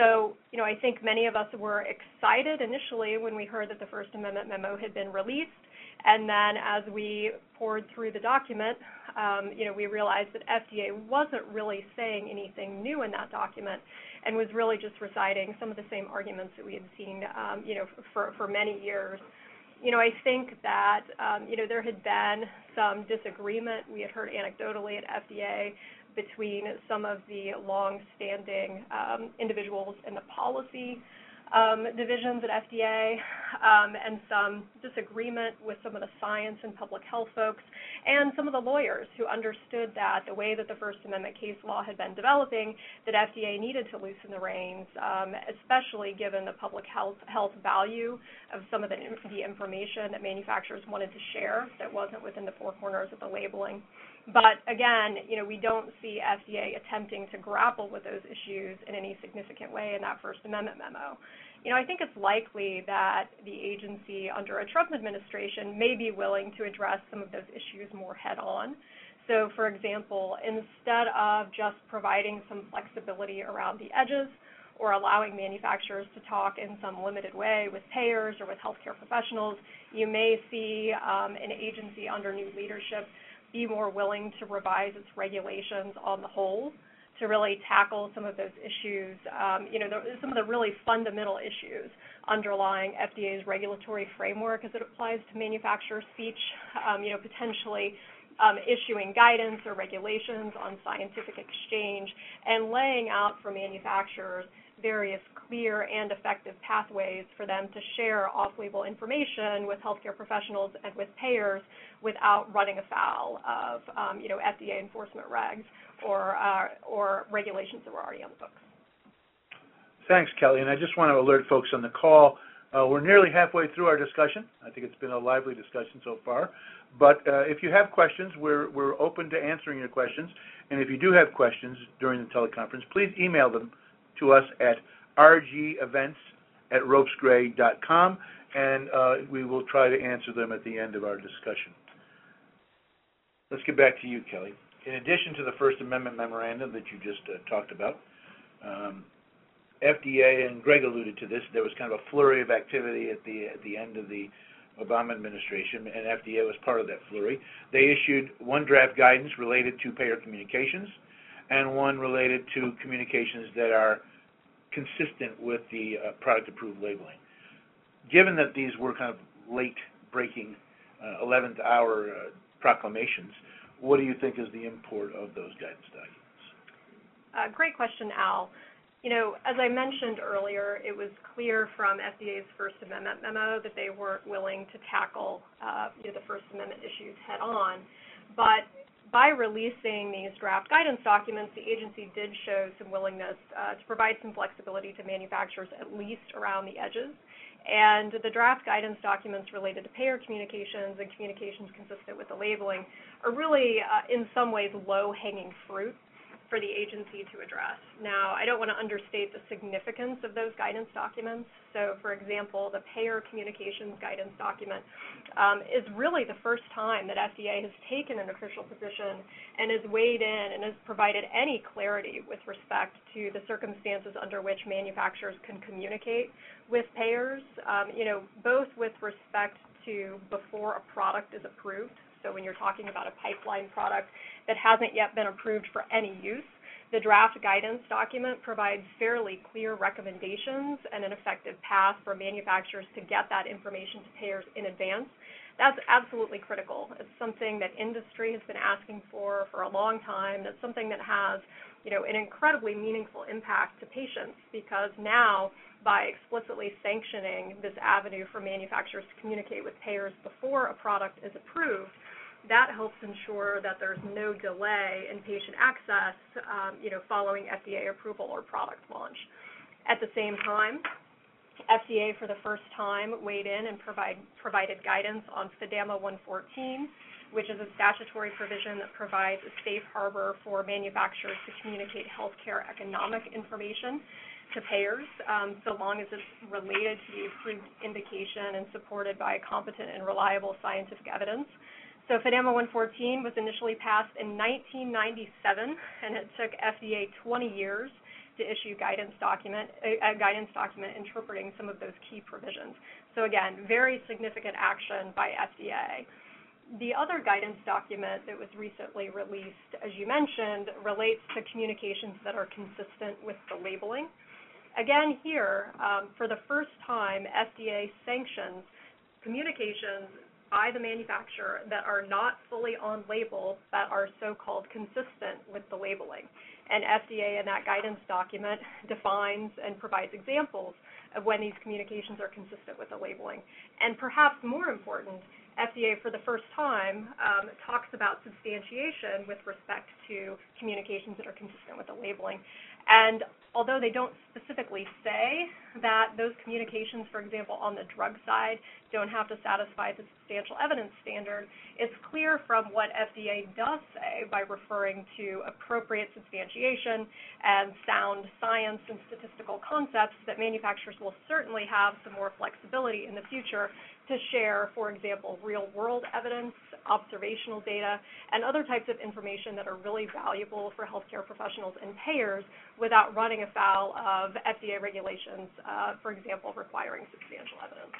F: So, I think many of us were excited initially when we heard that the First Amendment memo had been released, and then as we poured through the document, we realized that FDA wasn't really saying anything new in that document and was really just reciting some of the same arguments that we had seen, for many years. I think that, there had been some disagreement. We had heard anecdotally at FDA between some of the long-standing individuals in the policy divisions at FDA, and some disagreement with some of the science and public health folks, and some of the lawyers who understood that the way that the First Amendment case law had been developing, that FDA needed to loosen the reins, especially given the public health value of some of the information that manufacturers wanted to share that wasn't within the four corners of the labeling. But again, we don't see FDA attempting to grapple with those issues in any significant way in that First Amendment memo. I think it's likely that the agency under a Trump administration may be willing to address some of those issues more head-on. So, for example, instead of just providing some flexibility around the edges or allowing manufacturers to talk in some limited way with payers or with healthcare professionals, you may see an agency under new leadership be more willing to revise its regulations on the whole to really tackle some of those issues, some of the really fundamental issues underlying FDA's regulatory framework as it applies to manufacturer speech, potentially issuing guidance or regulations on scientific exchange and laying out for manufacturers various clear and effective pathways for them to share off-label information with healthcare professionals and with payers without running afoul of, FDA enforcement regs or regulations that were already on the books.
B: Thanks, Kelly. And I just want to alert folks on the call, we're nearly halfway through our discussion. I think it's been a lively discussion so far. But if you have questions, we're open to answering your questions. And if you do have questions during the teleconference, please email them to us at rgevents@ropesgray.com, and we will try to answer them at the end of our discussion. Let's get back to you, Kelly. In addition to the First Amendment memorandum that you just talked about, FDA, and Greg alluded to this, there was kind of a flurry of activity at the end of the Obama administration, and FDA was part of that flurry. They issued one draft guidance related to payer communications and one related to communications that are consistent with the product-approved labeling. Given that these were kind of late-breaking 11th hour proclamations, what do you think is the import of those guidance documents?
F: Great question, Al. As I mentioned earlier, it was clear from FDA's First Amendment memo that they weren't willing to tackle the First Amendment issues head-on. But by releasing these draft guidance documents, the agency did show some willingness to provide some flexibility to manufacturers, at least around the edges. And the draft guidance documents related to payer communications and communications consistent with the labeling are really, in some ways, low-hanging fruit for the agency to address. Now, I don't want to understate the significance of those guidance documents. So, for example, the payer communications guidance document is really the first time that FDA has taken an official position and has weighed in and has provided any clarity with respect to the circumstances under which manufacturers can communicate with payers, both with respect to before a product is approved. So when you're talking about a pipeline product that hasn't yet been approved for any use, the draft guidance document provides fairly clear recommendations and an effective path for manufacturers to get that information to payers in advance. That's absolutely critical. It's something that industry has been asking for a long time. That's something that has, an incredibly meaningful impact to patients, because now, by explicitly sanctioning this avenue for manufacturers to communicate with payers before a product is approved, that helps ensure that there's no delay in patient access, following FDA approval or product launch. At the same time, FDA for the first time weighed in and provided guidance on FDAMA 114, which is a statutory provision that provides a safe harbor for manufacturers to communicate healthcare economic information to payers, so long as it's related to the approved indication and supported by competent and reliable scientific evidence. So FDAMA 114 was initially passed in 1997, and it took FDA 20 years to to issue a guidance document interpreting some of those key provisions. So again, very significant action by FDA. The other guidance document that was recently released, as you mentioned, relates to communications that are consistent with the labeling. Again, here, for the first time, FDA sanctions communications by the manufacturer that are not fully on label, that are so-called consistent with the labeling. And FDA in that guidance document defines and provides examples of when these communications are consistent with the labeling. And perhaps more important, FDA for the first time talks about substantiation with respect to communications that are consistent with the labeling. And although they don't specifically say that those communications, for example, on the drug side, don't have to satisfy the substantial evidence standard, it's clear from what FDA does say by referring to appropriate substantiation and sound science and statistical concepts that manufacturers will certainly have some more flexibility in the future to share, for example, real-world evidence, observational data, and other types of information that are really valuable for healthcare professionals and payers without running afoul of FDA regulations, for example, requiring substantial evidence.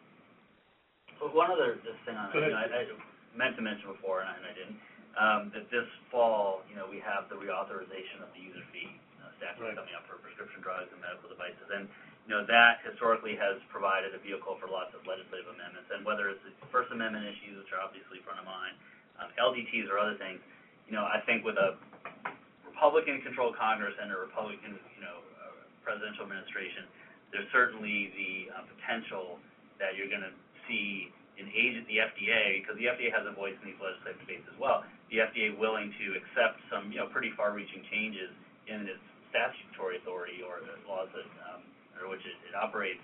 D: Well, one other just thing on that, I meant to mention before, and I didn't, that this fall, we have the reauthorization of the user fee statute coming up for prescription drugs and medical devices, and that historically has provided a vehicle for lots of legislative amendments, and whether it's the First Amendment issues, which are obviously front of mind, LDTs or other things, I think with a Republican-controlled Congress and a Republican, presidential administration, there's certainly the potential that you're going to see the FDA, because the FDA has a voice in these legislative debates as well, the FDA willing to accept some, pretty far-reaching changes in its statutory authority or the laws that under which it operates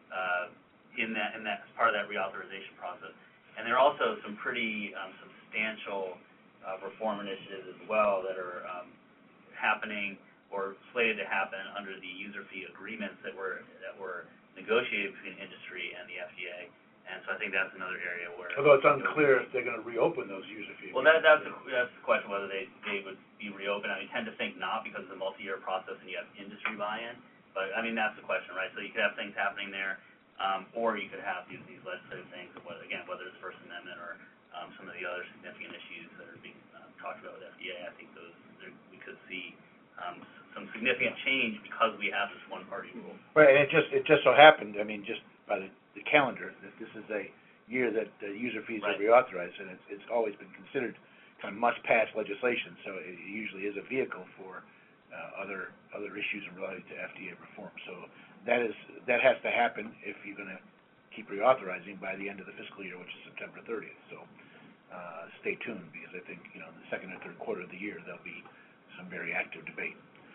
D: in that as part of that reauthorization process. And there are also some pretty substantial reform initiatives as well that are happening or slated to happen under the user fee agreements that were negotiated between industry and the FDA. And so I think that's another area where...
B: Although it's unclear if they're going to reopen those user fees.
D: Well, that's the question, whether they would be reopened. I tend to think not, because it's a multi-year process and you have industry buy-in. But, that's the question, right? So you could have things happening there, or you could have these legislative things, whether it's First Amendment or some of the other significant issues that are being talked about with FDA. I think we could see some significant change because we have this one-party rule.
B: Right, and it just so happened, just by the calendar, that this is a year that the user fees are reauthorized, and it's always been considered kind of must-pass legislation, so it usually is a vehicle for other issues related to FDA reform. So that has to happen if you're going to keep reauthorizing by the end of the fiscal year, which is September 30th. So stay tuned, because I think the second or third quarter of the year there'll be some very active debate.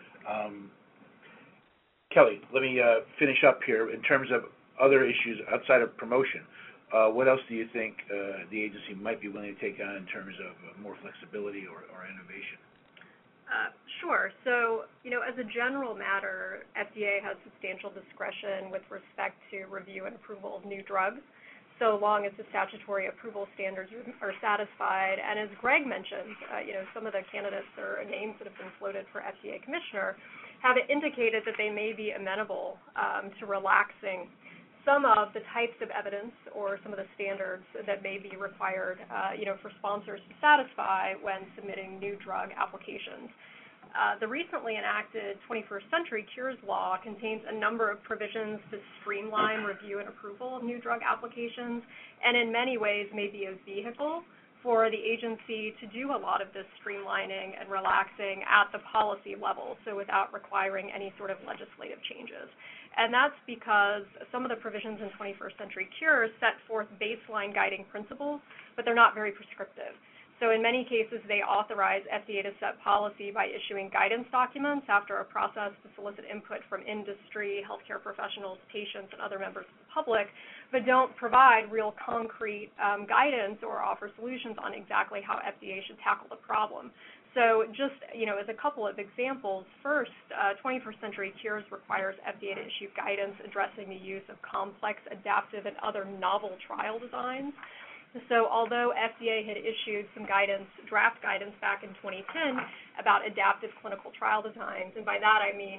B: Kelly, let me finish up here in terms of other issues outside of promotion. What else do you think the agency might be willing to take on in terms of more flexibility or innovation?
F: Sure. So, as a general matter, FDA has substantial discretion with respect to review and approval of new drugs, so long as the statutory approval standards are satisfied. And as Greg mentioned, some of the candidates or names that have been floated for FDA commissioner have indicated that they may be amenable to relaxing some of the types of evidence or some of the standards that may be required, for sponsors to satisfy when submitting new drug applications. The recently enacted 21st Century Cures Law contains a number of provisions to streamline review and approval of new drug applications, and in many ways may be a vehicle for the agency to do a lot of this streamlining and relaxing at the policy level, so without requiring any sort of legislative changes. And that's because some of the provisions in 21st Century Cures set forth baseline guiding principles, but they're not very prescriptive. So in many cases, they authorize FDA to set policy by issuing guidance documents after a process to solicit input from industry, healthcare professionals, patients, and other members of the public, but don't provide real concrete guidance or offer solutions on exactly how FDA should tackle the problem. So just, as a couple of examples, first, 21st Century Cures requires FDA to issue guidance addressing the use of complex, adaptive, and other novel trial designs. So although FDA had issued some draft guidance back in 2010 about adaptive clinical trial designs, and by that I mean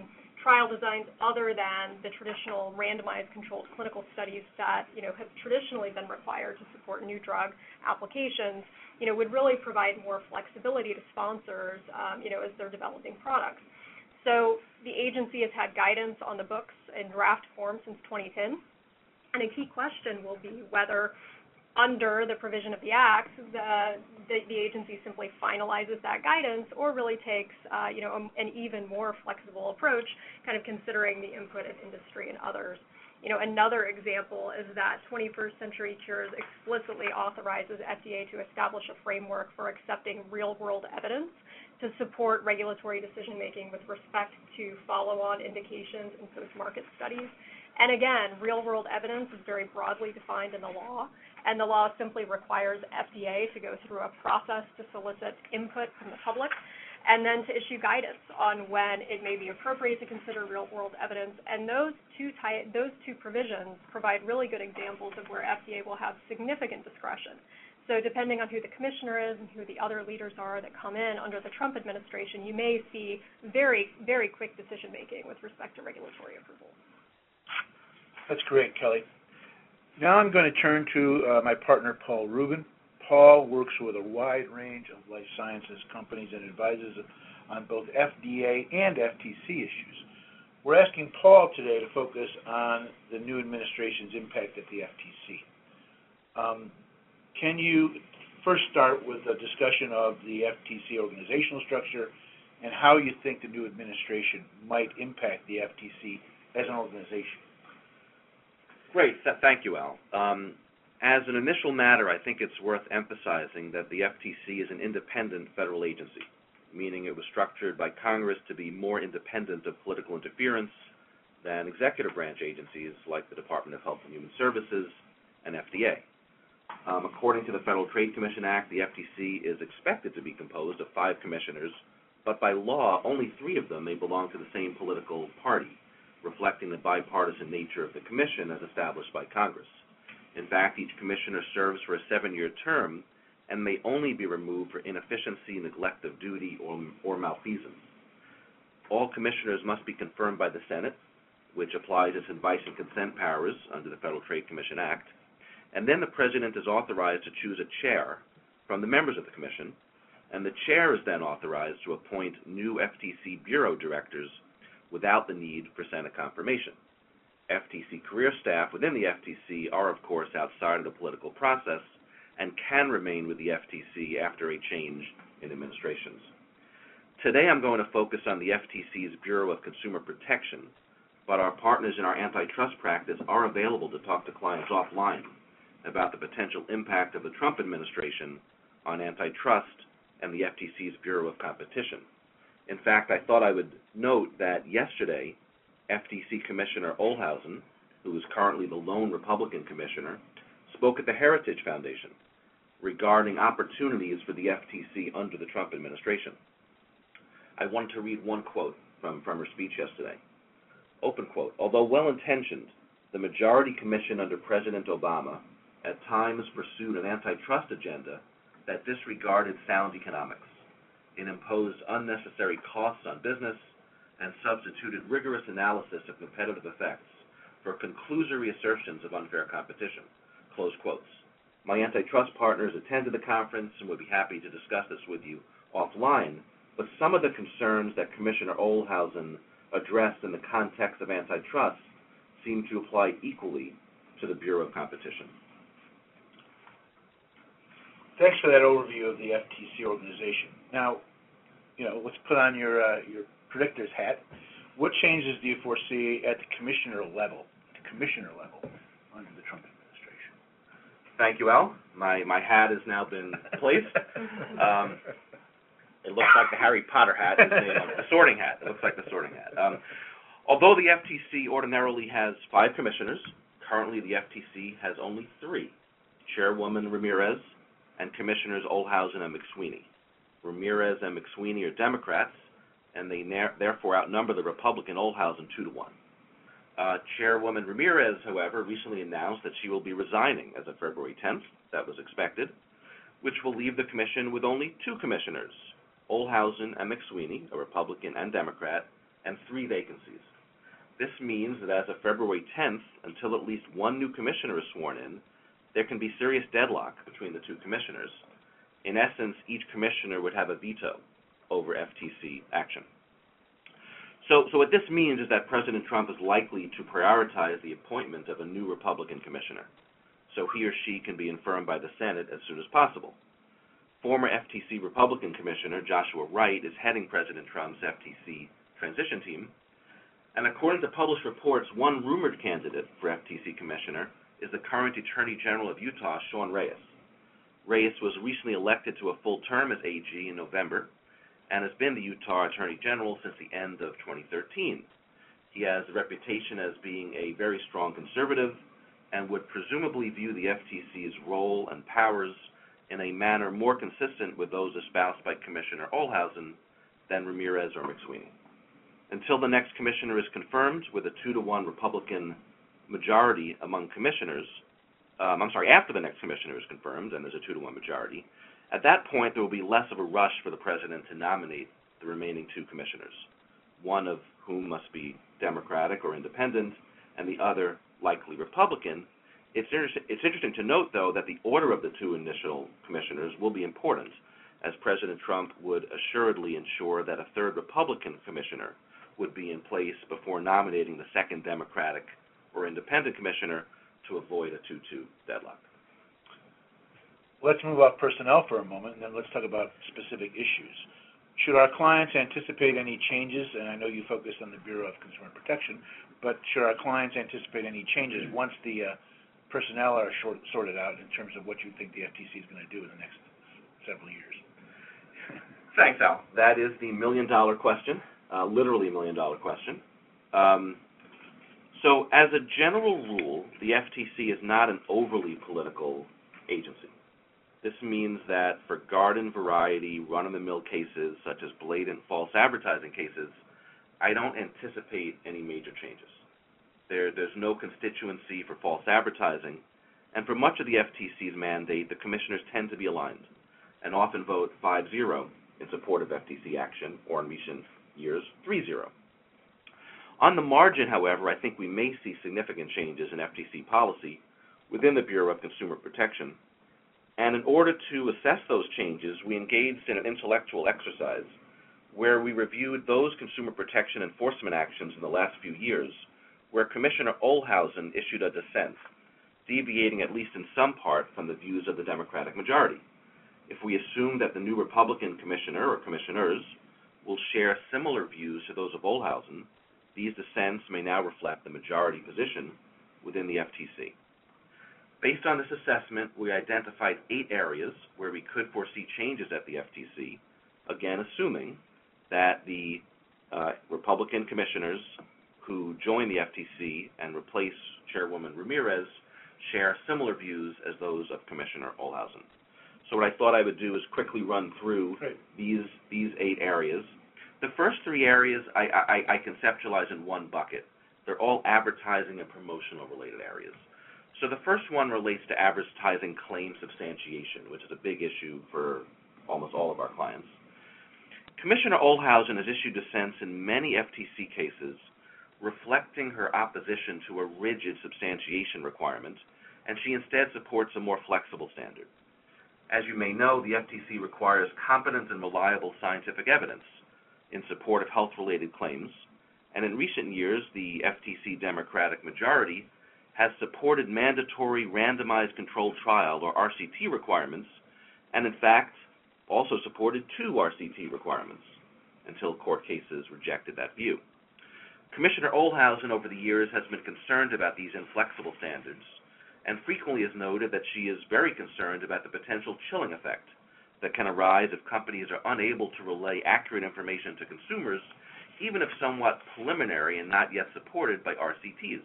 F: trial designs other than the traditional randomized controlled clinical studies that, have traditionally been required to support new drug applications, would really provide more flexibility to sponsors, as they're developing products. So the agency has had guidance on the books in draft form since 2010, and a key question will be whether, under the provision of the Act, the agency simply finalizes that guidance or really takes, an even more flexible approach, kind of considering the input of industry and others. Another example is that 21st Century Cures explicitly authorizes FDA to establish a framework for accepting real-world evidence to support regulatory decision-making with respect to follow-on indications and post-market studies. And again, real-world evidence is very broadly defined in the law, and the law simply requires FDA to go through a process to solicit input from the public and then to issue guidance on when it may be appropriate to consider real-world evidence. And those two provisions provide really good examples of where FDA will have significant discretion. So depending on who the commissioner is and who the other leaders are that come in under the Trump administration, you may see very, very quick decision-making with respect to regulatory approval.
B: That's great, Kelly. Now I'm going to turn to my partner, Paul Rubin. Paul works with a wide range of life sciences companies and advises on both FDA and FTC issues. We're asking Paul today to focus on the new administration's impact at the FTC. Can you first start with a discussion of the FTC organizational structure and how you think the new administration might impact the FTC as an organization?
E: Great. Thank you, Al. As an initial matter, I think it's worth emphasizing that the FTC is an independent federal agency, meaning it was structured by Congress to be more independent of political interference than executive branch agencies like the Department of Health and Human Services and FDA. According to the Federal Trade Commission Act, the FTC is expected to be composed of 5 commissioners, but by law, only 3 of them may belong to the same political party, reflecting the bipartisan nature of the commission as established by Congress. In fact, each commissioner serves for a 7-year term and may only be removed for inefficiency, neglect of duty, or malfeasance. All commissioners must be confirmed by the Senate, which applies its advice and consent powers under the Federal Trade Commission Act, and then the President is authorized to choose a chair from the members of the commission, and the chair is then authorized to appoint new FTC bureau directors without the need for Senate confirmation. FTC career staff within the FTC are, of course, outside of the political process and can remain with the FTC after a change in administrations. Today I'm going to focus on the FTC's Bureau of Consumer Protection, but our partners in our antitrust practice are available to talk to clients offline about the potential impact of the Trump administration on antitrust and the FTC's Bureau of Competition. In fact, I thought I would note that yesterday, FTC Commissioner Ohlhausen, who is currently the lone Republican commissioner, spoke at the Heritage Foundation regarding opportunities for the FTC under the Trump administration. I wanted to read one quote from her speech yesterday. Open quote, "Although well-intentioned, the majority commission under President Obama at times pursued an antitrust agenda that disregarded sound economics. It imposed unnecessary costs on business and substituted rigorous analysis of competitive effects for conclusory assertions of unfair competition." Close quotes. My antitrust partners attended the conference and would be happy to discuss this with you offline, but some of the concerns that Commissioner Ohlhausen addressed in the context of antitrust seem to apply equally to the Bureau of Competition.
B: Thanks for that overview of the FTC organization. Now, let's put on your predictor's hat. What changes do you foresee at the commissioner level under the Trump administration?
E: Thank you, Al. My hat has now been placed. It looks like the Harry Potter hat, the sorting hat. It looks like the sorting hat. Although the FTC ordinarily has 5 commissioners, currently the FTC has only 3, Chairwoman Ramirez and Commissioners Ohlhausen and McSweeney. Ramirez and McSweeney are Democrats, and they therefore outnumber the Republican Ohlhausen 2-1. Chairwoman Ramirez, however, recently announced that she will be resigning as of February 10th. That was expected, which will leave the commission with only 2 commissioners, Ohlhausen and McSweeney, a Republican and Democrat, and 3 vacancies. This means that as of February 10th, until at least one new commissioner is sworn in, there can be serious deadlock between the two commissioners. In essence, each commissioner would have a veto over FTC action. So what this means is that President Trump is likely to prioritize the appointment of a new Republican commissioner, so he or she can be confirmed by the Senate as soon as possible. Former FTC Republican Commissioner Joshua Wright is heading President Trump's FTC transition team, and according to published reports, one rumored candidate for FTC Commissioner is the current Attorney General of Utah, Sean Reyes. Reyes was recently elected to a full term as AG in November and has been the Utah Attorney General since the end of 2013. He has a reputation as being a very strong conservative and would presumably view the FTC's role and powers in a manner more consistent with those espoused by Commissioner Olhausen than Ramirez or McSweeney. Until the next commissioner is confirmed with a 2-to-1 Republican majority among commissioners, after the next commissioner is confirmed and there's a 2-to-1 majority, at that point there will be less of a rush for the president to nominate the remaining 2 commissioners, one of whom must be Democratic or independent and the other likely Republican. It's interesting to note, though, that the order of the 2 initial commissioners will be important, as President Trump would assuredly ensure that a 3rd Republican commissioner would be in place before nominating the 2nd Democratic or independent commissioner to avoid a 2-2 deadlock.
B: Let's move off personnel for a moment, and then let's talk about specific issues. Should our clients anticipate any changes, and I know you focused on the Bureau of Consumer Protection, but should our clients anticipate any changes once the personnel are sorted out in terms of what you think the FTC is going to do in the next several years?
E: Thanks, Al. That is the million-dollar question, literally million-dollar question. So as a general rule, the FTC is not an overly political agency. This means that for garden variety, run-of-the-mill cases, such as blatant false advertising cases, I don't anticipate any major changes. There's no constituency for false advertising, and for much of the FTC's mandate, the commissioners tend to be aligned and often vote 5-0 in support of FTC action, or in recent years, 3-0. On the margin, however, I think we may see significant changes in FTC policy within the Bureau of Consumer Protection, and in order to assess those changes, we engaged in an intellectual exercise where we reviewed those consumer protection enforcement actions in the last few years where Commissioner Olhausen issued a dissent, deviating at least in some part from the views of the Democratic majority. If we assume that the new Republican commissioner or commissioners will share similar views to those of Olhausen, these dissents may now reflect the majority position within the FTC. Based on this assessment, we identified 8 areas where we could foresee changes at the FTC, again assuming that the Republican commissioners who join the FTC and replace Chairwoman Ramirez share similar views as those of Commissioner Olhausen. So what I thought I would do is quickly run through these 8 areas. The first 3 areas I conceptualize in one bucket. They're all advertising and promotional related areas. So the first one relates to advertising claim substantiation, which is a big issue for almost all of our clients. Commissioner Olhausen has issued dissents in many FTC cases reflecting her opposition to a rigid substantiation requirement, and she instead supports a more flexible standard. As you may know, the FTC requires competent and reliable scientific evidence in support of health-related claims, and in recent years, the FTC Democratic majority has supported mandatory randomized controlled trial, or RCT, requirements, and in fact, also supported 2 RCT requirements until court cases rejected that view. Commissioner Olhausen over the years has been concerned about these inflexible standards and frequently has noted that she is very concerned about the potential chilling effect that can arise if companies are unable to relay accurate information to consumers, even if somewhat preliminary and not yet supported by RCTs.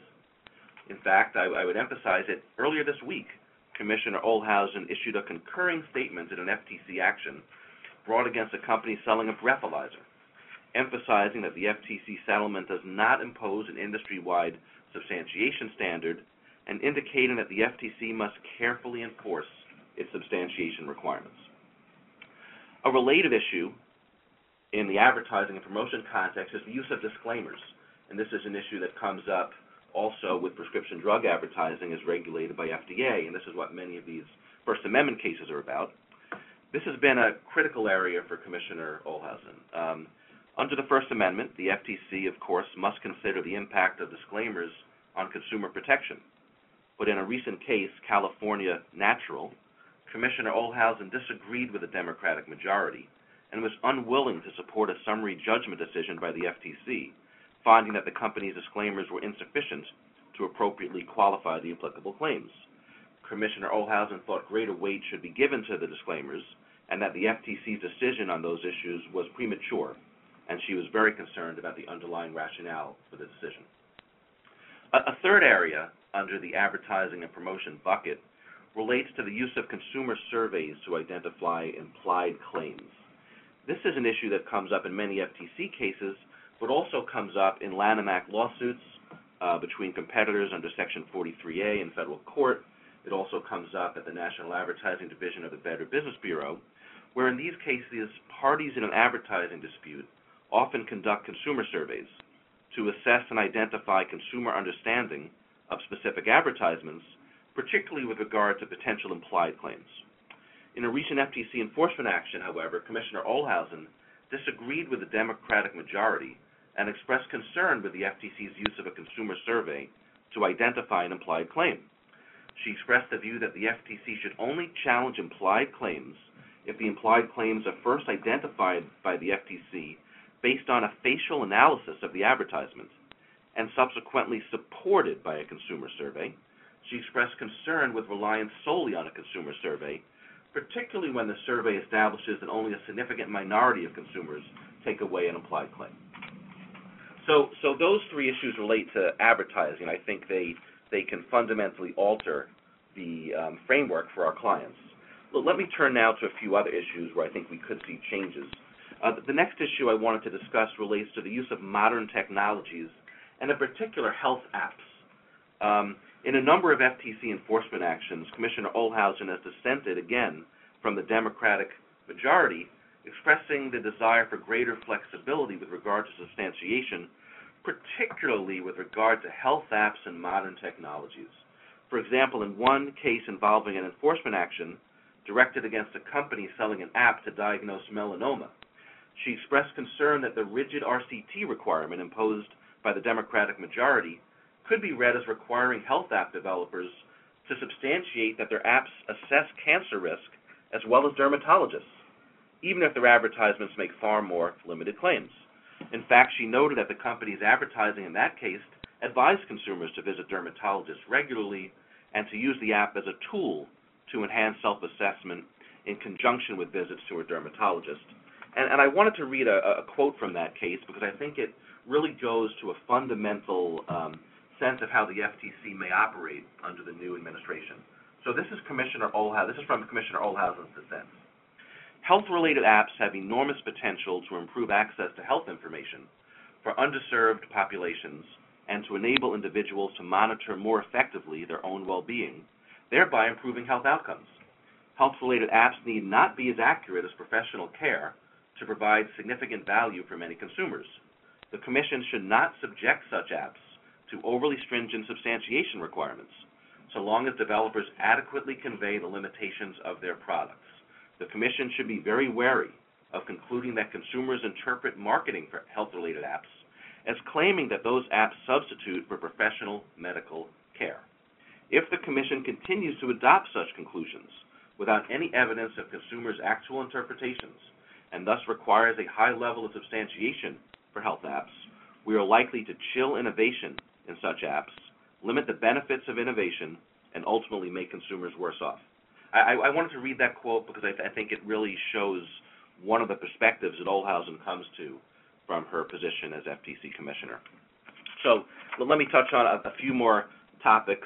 E: In fact, I would emphasize that earlier this week, Commissioner Olhausen issued a concurring statement in an FTC action brought against a company selling a breathalyzer, emphasizing that the FTC settlement does not impose an industry-wide substantiation standard and indicating that the FTC must carefully enforce its substantiation requirements. A related issue in the advertising and promotion context is the use of disclaimers and this is an issue that comes up also with prescription drug advertising as regulated by FDA, and this is what many of these First Amendment cases are about. This has been a critical area for Commissioner Ohlhausen. Under the First Amendment, the FTC, of course, must consider the impact of disclaimers on consumer protection. But in a recent case, California Natural, Commissioner Ohlhausen disagreed with the Democratic majority and was unwilling to support a summary judgment decision by the FTC, finding that the company's disclaimers were insufficient to appropriately qualify the applicable claims. Commissioner Ohlhausen thought greater weight should be given to the disclaimers and that the FTC's decision on those issues was premature, and she was very concerned about the underlying rationale for the decision. A third area under the advertising and promotion bucket relates to the use of consumer surveys to identify implied claims. This is an issue that comes up in many FTC cases, but also comes up in Lanham Act lawsuits between competitors under Section 43A in federal court. It also comes up at the National Advertising Division of the Better Business Bureau, where in these cases, parties in an advertising dispute often conduct consumer surveys to assess and identify consumer understanding of specific advertisements, particularly with regard to potential implied claims. In a recent FTC enforcement action, however, Commissioner Ohlhausen disagreed with the Democratic majority and expressed concern with the FTC's use of a consumer survey to identify an implied claim. She expressed the view that the FTC should only challenge implied claims if the implied claims are first identified by the FTC based on a facial analysis of the advertisement and subsequently supported by a consumer survey. She expressed concern with reliance solely on a consumer survey, particularly when the survey establishes that only a significant minority of consumers take away an implied claim. So those three issues relate to advertising. I think they can fundamentally alter the framework for our clients. Well, let me turn now to a few other issues where I think we could see changes. The next issue I wanted to discuss relates to the use of modern technologies and in particular health apps. In a number of FTC enforcement actions, Commissioner Ohlhausen has dissented again from the Democratic majority, expressing the desire for greater flexibility with regard to substantiation, particularly with regard to health apps and modern technologies. For example, in one case involving an enforcement action directed against a company selling an app to diagnose melanoma, she expressed concern that the rigid RCT requirement imposed by the Democratic majority could be read as requiring health app developers to substantiate that their apps assess cancer risk as well as dermatologists, even if their advertisements make far more limited claims. In fact, she noted that the company's advertising in that case advised consumers to visit dermatologists regularly and to use the app as a tool to enhance self-assessment in conjunction with visits to a dermatologist. And I wanted to read a quote from that case because I think it really goes to a fundamental sense of how the FTC may operate under the new administration. So this is from Commissioner Ohlhausen's dissent. Health-related apps have enormous potential to improve access to health information for underserved populations and to enable individuals to monitor more effectively their own well-being, thereby improving health outcomes. Health-related apps need not be as accurate as professional care to provide significant value for many consumers. The Commission should not subject such apps to overly stringent substantiation requirements, so long as developers adequately convey the limitations of their products. The Commission should be very wary of concluding that consumers interpret marketing for health-related apps as claiming that those apps substitute for professional medical care. If the Commission continues to adopt such conclusions without any evidence of consumers' actual interpretations, and thus requires a high level of substantiation for health apps, we are likely to chill innovation in such apps, limit the benefits of innovation, and ultimately make consumers worse off. I wanted to read that quote because I think it really shows one of the perspectives that Ohlhausen comes to from her position as FTC Commissioner. So let me touch on a few more topics.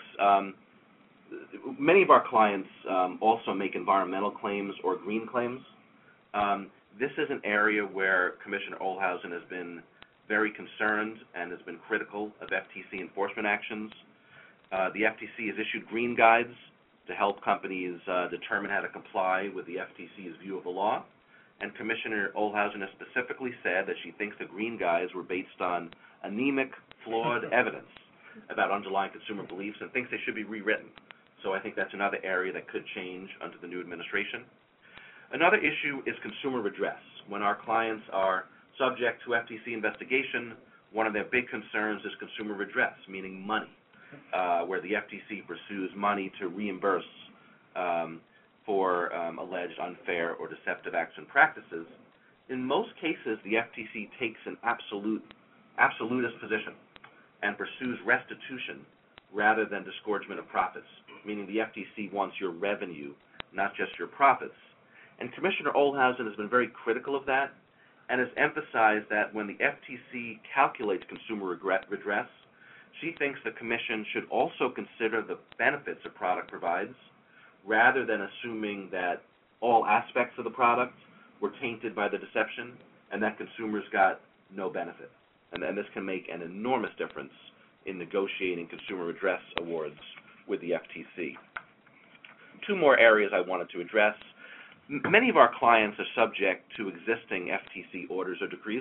E: Many of our clients also make environmental claims or green claims. This is an area where Commissioner Ohlhausen has been very concerned and has been critical of FTC enforcement actions. The FTC has issued green guides to help companies determine how to comply with the FTC's view of the law, and Commissioner Olhausen has specifically said that she thinks the green guides were based on anemic, flawed evidence about underlying consumer beliefs and thinks they should be rewritten. So I think that's another area that could change under the new administration. Another issue is consumer redress. When our clients are subject to FTC investigation, one of their big concerns is consumer redress, meaning money, where the FTC pursues money to reimburse for alleged unfair or deceptive acts and practices. In most cases, the FTC takes an absolutist position and pursues restitution rather than disgorgement of profits, meaning the FTC wants your revenue, not just your profits. And Commissioner Olhausen has been very critical of that and has emphasized that when the FTC calculates consumer redress, she thinks the Commission should also consider the benefits a product provides rather than assuming that all aspects of the product were tainted by the deception and that consumers got no benefit. And this can make an enormous difference in negotiating consumer redress awards with the FTC. Two more areas I wanted to address. Many of our clients are subject to existing FTC orders or decrees,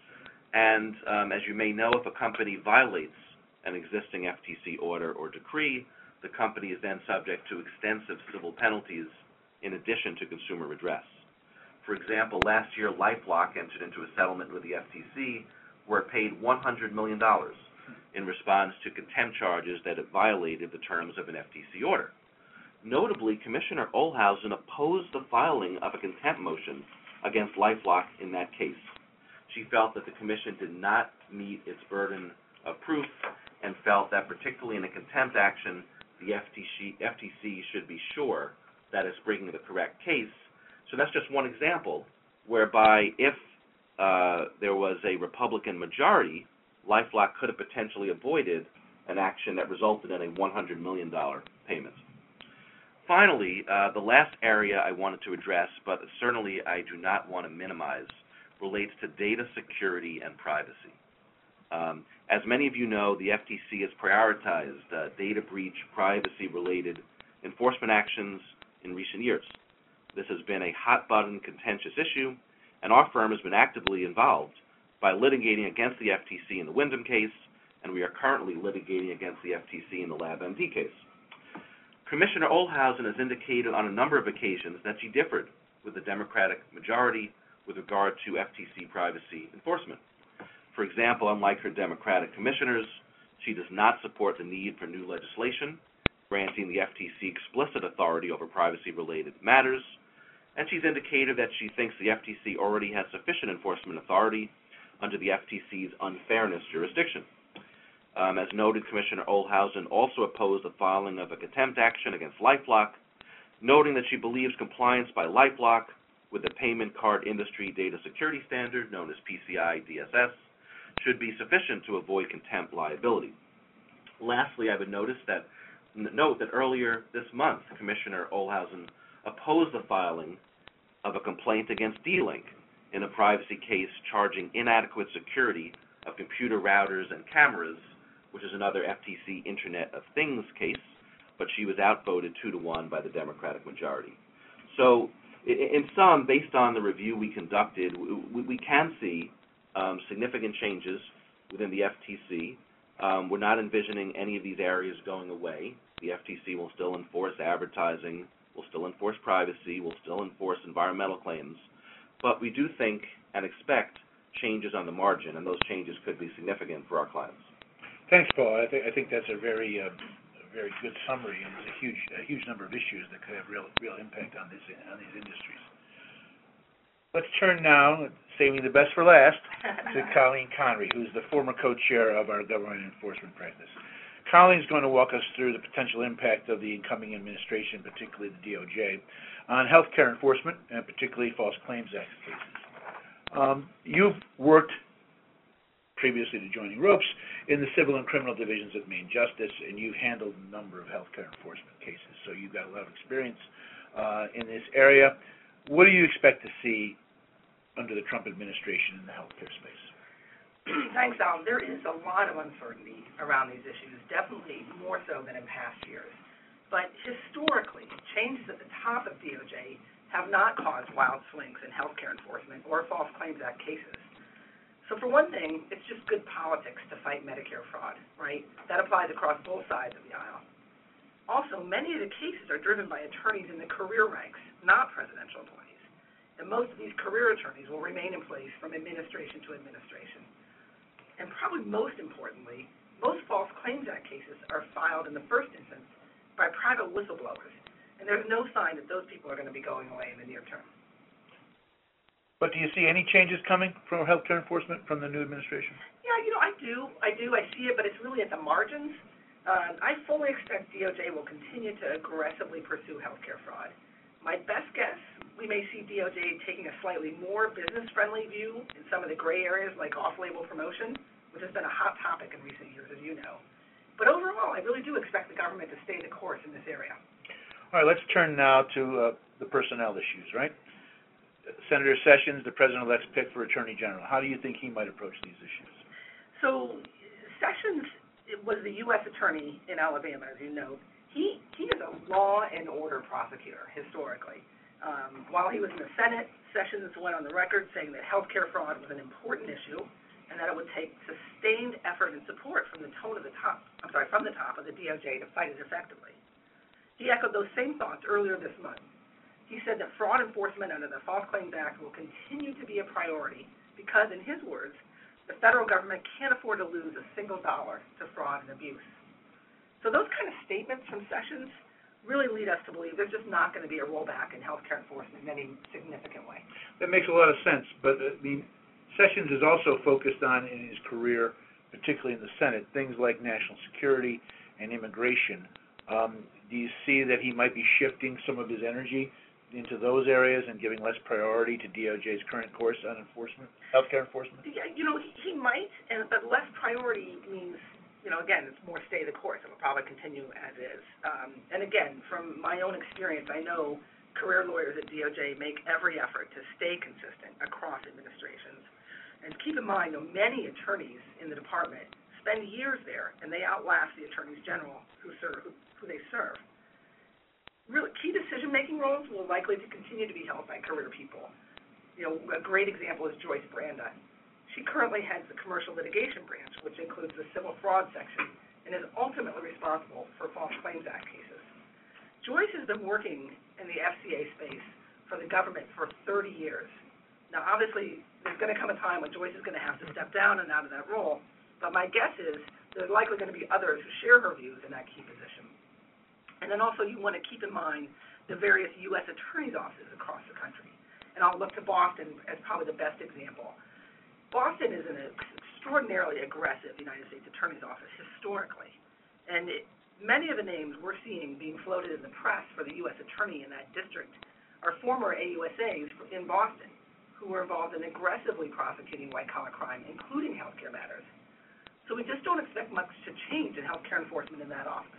E: and as you may know, if a company violates an existing FTC order or decree, the company is then subject to extensive civil penalties in addition to consumer redress. For example, last year, LifeLock entered into a settlement with the FTC where it paid $100 million in response to contempt charges that it violated the terms of an FTC order. Notably, Commissioner Olhausen opposed the filing of a contempt motion against LifeLock in that case. She felt that the Commission did not meet its burden of proof and felt that particularly in a contempt action, the FTC should be sure that it's bringing the correct case. So that's just one example whereby if there was a Republican majority, LifeLock could have potentially avoided an action that resulted in a $100 million payment. Finally, the last area I wanted to address, but certainly I do not want to minimize, relates to data security and privacy. As many of you know, the FTC has prioritized data breach, privacy-related enforcement actions in recent years. This has been a hot-button, contentious issue, and our firm has been actively involved by litigating against the FTC in the Wyndham case, and we are currently litigating against the FTC in the LabMD case. Commissioner Olhausen has indicated on a number of occasions that she differed with the Democratic majority with regard to FTC privacy enforcement. For example, unlike her Democratic commissioners, she does not support the need for new legislation granting the FTC explicit authority over privacy-related matters, and she's indicated that she thinks the FTC already has sufficient enforcement authority under the FTC's unfairness jurisdiction. As noted, Commissioner Olhausen also opposed the filing of a contempt action against LifeLock, noting that she believes compliance by LifeLock with the Payment Card Industry Data Security Standard, known as PCI DSS, should be sufficient to avoid contempt liability. Lastly, I would note that earlier this month, Commissioner Olhausen opposed the filing of a complaint against D-Link in a privacy case charging inadequate security of computer routers and cameras, which is another FTC Internet of Things case, but she was outvoted 2-1 by the Democratic majority. So, in sum, based on the review we conducted, we can see significant changes within the FTC. We're not envisioning any of these areas going away. The FTC will still enforce advertising, will still enforce privacy, will still enforce environmental claims, but we do think and expect changes on the margin, and those changes could be significant for our clients.
B: Thanks, Paul. I think that's a very good summary, and there's a huge number of issues that could have real impact on these industries. Let's turn now, saving the best for last, to Colleen Connery, who's the former co-chair of our government enforcement practice. Colleen's going to walk us through the potential impact of the incoming administration, particularly the DOJ, on healthcare enforcement, and particularly False Claims Act cases. You've worked previously to joining Ropes in the civil and criminal divisions of Maine Justice, and you've handled a number of healthcare enforcement cases, so you've got a lot of experience in this area. What do you expect to see under the Trump administration in the healthcare space?
G: Thanks, Al. There is a lot of uncertainty around these issues, definitely more so than in past years. But historically, changes at the top of DOJ have not caused wild swings in healthcare enforcement or False Claims Act cases. So for one thing, it's just good politics to fight Medicare fraud, right? That applies across both sides of the aisle. Also, many of the cases are driven by attorneys in the career ranks, not presidential appointees. And most of these career attorneys will remain in place from administration to administration. And probably most importantly, most False Claims Act cases are filed in the first instance by private whistleblowers. And there's no sign that those people are going to be going away in the near term.
B: But do you see any changes coming from healthcare enforcement from the new administration?
G: Yeah, I do. I see it, but it's really at the margins. I fully expect DOJ will continue to aggressively pursue healthcare fraud. My best guess, we may see DOJ taking a slightly more business-friendly view in some of the gray areas like off-label promotion, which has been a hot topic in recent years, as you know. But overall, I really do expect the government to stay the course in this area.
B: All right, let's turn now to the personnel issues, right? Senator Sessions, the president-elect's pick for Attorney General. How do you think he might approach these issues?
G: So Sessions was the U.S. attorney in Alabama, as you know. He is a law and order prosecutor, historically. While he was in the Senate, Sessions went on the record saying that healthcare fraud was an important issue and that it would take sustained effort and support from the top of the DOJ to fight it effectively. He echoed those same thoughts earlier this month. He said that fraud enforcement under the False Claims Act will continue to be a priority because, in his words, the federal government can't afford to lose a single dollar to fraud and abuse. So those kind of statements from Sessions really lead us to believe there's just not going to be a rollback in healthcare enforcement in any significant way.
B: That makes a lot of sense, but Sessions is also focused on, in his career, particularly in the Senate, things like national security and immigration. Do you see that he might be shifting some of his energy into those areas and giving less priority to DOJ's current course on enforcement, healthcare enforcement?
G: Yeah, he might, but less priority means, again, it's more stay the course. It will probably continue as is. And again, from my own experience, I know career lawyers at DOJ make every effort to stay consistent across administrations. And keep in mind, many attorneys in the department spend years there, and they outlast the attorneys general who they serve. Really, key decision-making roles will likely to continue to be held by career people. A great example is Joyce Branda. She currently heads the commercial litigation branch, which includes the civil fraud section, and is ultimately responsible for False Claims Act cases. Joyce has been working in the FCA space for the government for 30 years. Now, obviously, there's going to come a time when Joyce is going to have to step down and out of that role, but my guess is there's likely going to be others who share her views in that key position. And then also you want to keep in mind the various U.S. attorneys' offices across the country. And I'll look to Boston as probably the best example. Boston is an extraordinarily aggressive United States Attorney's Office historically. And many of the names we're seeing being floated in the press for the U.S. attorney in that district are former AUSAs in Boston who were involved in aggressively prosecuting white-collar crime, including healthcare matters. So we just don't expect much to change in healthcare enforcement in that office.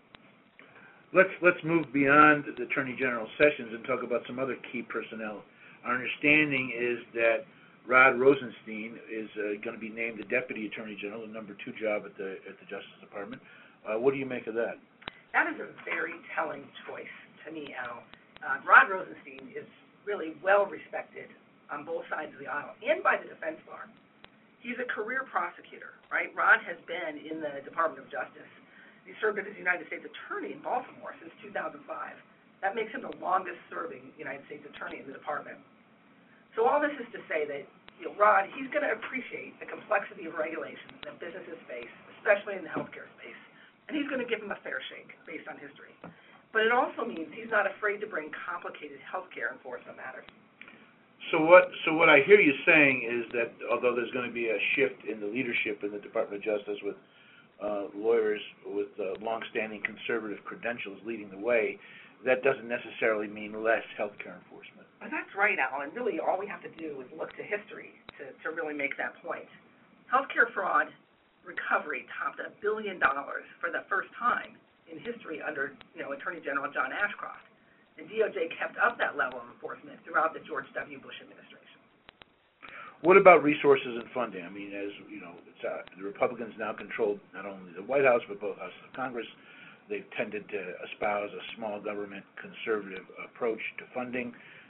B: Let's move beyond the Attorney General Sessions and talk about some other key personnel. Our understanding is that Rod Rosenstein is going to be named the Deputy Attorney General, the number 2 job at the Justice Department. What do you make of that?
G: That is a very telling choice to me, Al. Rod Rosenstein is really well respected on both sides of the aisle and by the defense bar. He's a career prosecutor, right? Rod has been in the Department of Justice. He served as United States Attorney in Baltimore since 2005. That makes him the longest-serving United States Attorney in the department. So all this is to say that, Rod, he's going to appreciate the complexity of regulations that businesses face, especially in the healthcare space, and he's going to give them a fair shake based on history. But it also means he's not afraid to bring complicated healthcare enforcement matters.
B: So what I hear you saying is that although there's going to be a shift in the leadership in the Department of Justice with lawyers with long-standing conservative credentials leading the way, that doesn't necessarily mean less healthcare enforcement.
G: Well, that's right, Al, and really all we have to do is look to history to really make that point. Healthcare fraud recovery topped $1 billion for the first time in history under Attorney General John Ashcroft, and DOJ kept up that level of enforcement throughout the George W. Bush administration.
B: What about resources and funding? I mean, as you know, the Republicans now control not only the White House but both houses of Congress. They've tended to espouse a small government conservative approach to funding.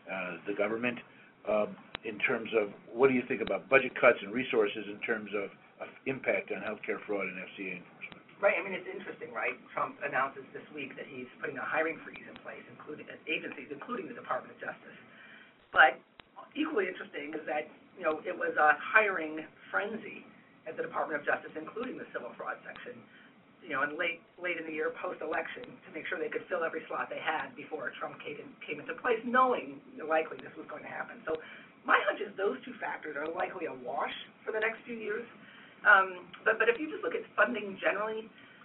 B: the government, in terms of what do you think about budget cuts and resources in terms of impact on healthcare fraud and FCA enforcement?
G: Right. I mean, it's interesting, right? Trump announces this week that he's putting a hiring freeze in place, including at agencies, including the Department of Justice. But equally interesting is that, it was a hiring frenzy at the Department of Justice, including the civil fraud section, and late in the year, post-election, to make sure they could fill every slot they had before Trump came into place, knowing likely this was going to happen. So my hunch is those two factors are likely a wash for the next few years. But if you just look at funding generally,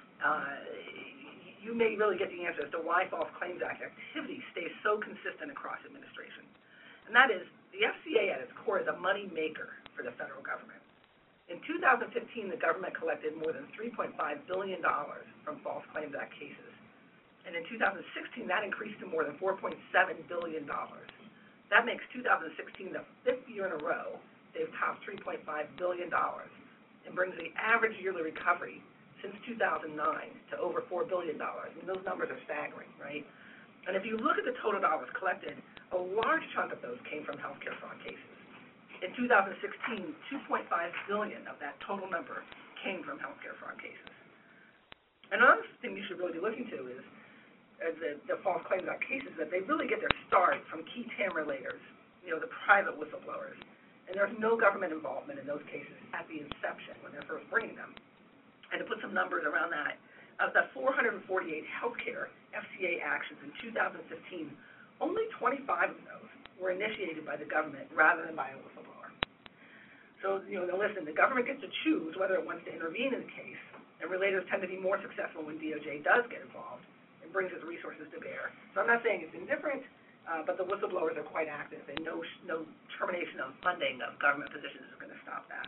G: you may really get the answer as to why False Claims Act activity stays so consistent across administration. And that is, the FCA at its core is a money maker for the federal government. In 2015, the government collected more than $3.5 billion from False Claims Act cases. And in 2016, that increased to more than $4.7 billion. That makes 2016 the fifth year in a row they've topped $3.5 billion and brings the average yearly recovery since 2009 to over $4 billion. I mean, those numbers are staggering, right? And if you look at the total dollars collected, a large chunk of those came from healthcare fraud cases. In 2016, $2.5 billion of that total number came from healthcare fraud cases. Another thing you should really be looking to is the False Claims Act cases, that they really get their start from key TAM relators, the private whistleblowers. And there's no government involvement in those cases at the inception when they're first bringing them. And to put some numbers around that, of the 448 healthcare FCA actions in 2015, only 25 of those were initiated by the government rather than by a whistleblower. So, now listen, the government gets to choose whether it wants to intervene in the case, and relators tend to be more successful when DOJ does get involved and brings its resources to bear. So I'm not saying it's indifferent, but the whistleblowers are quite active, and no termination of funding of government positions is going to stop that.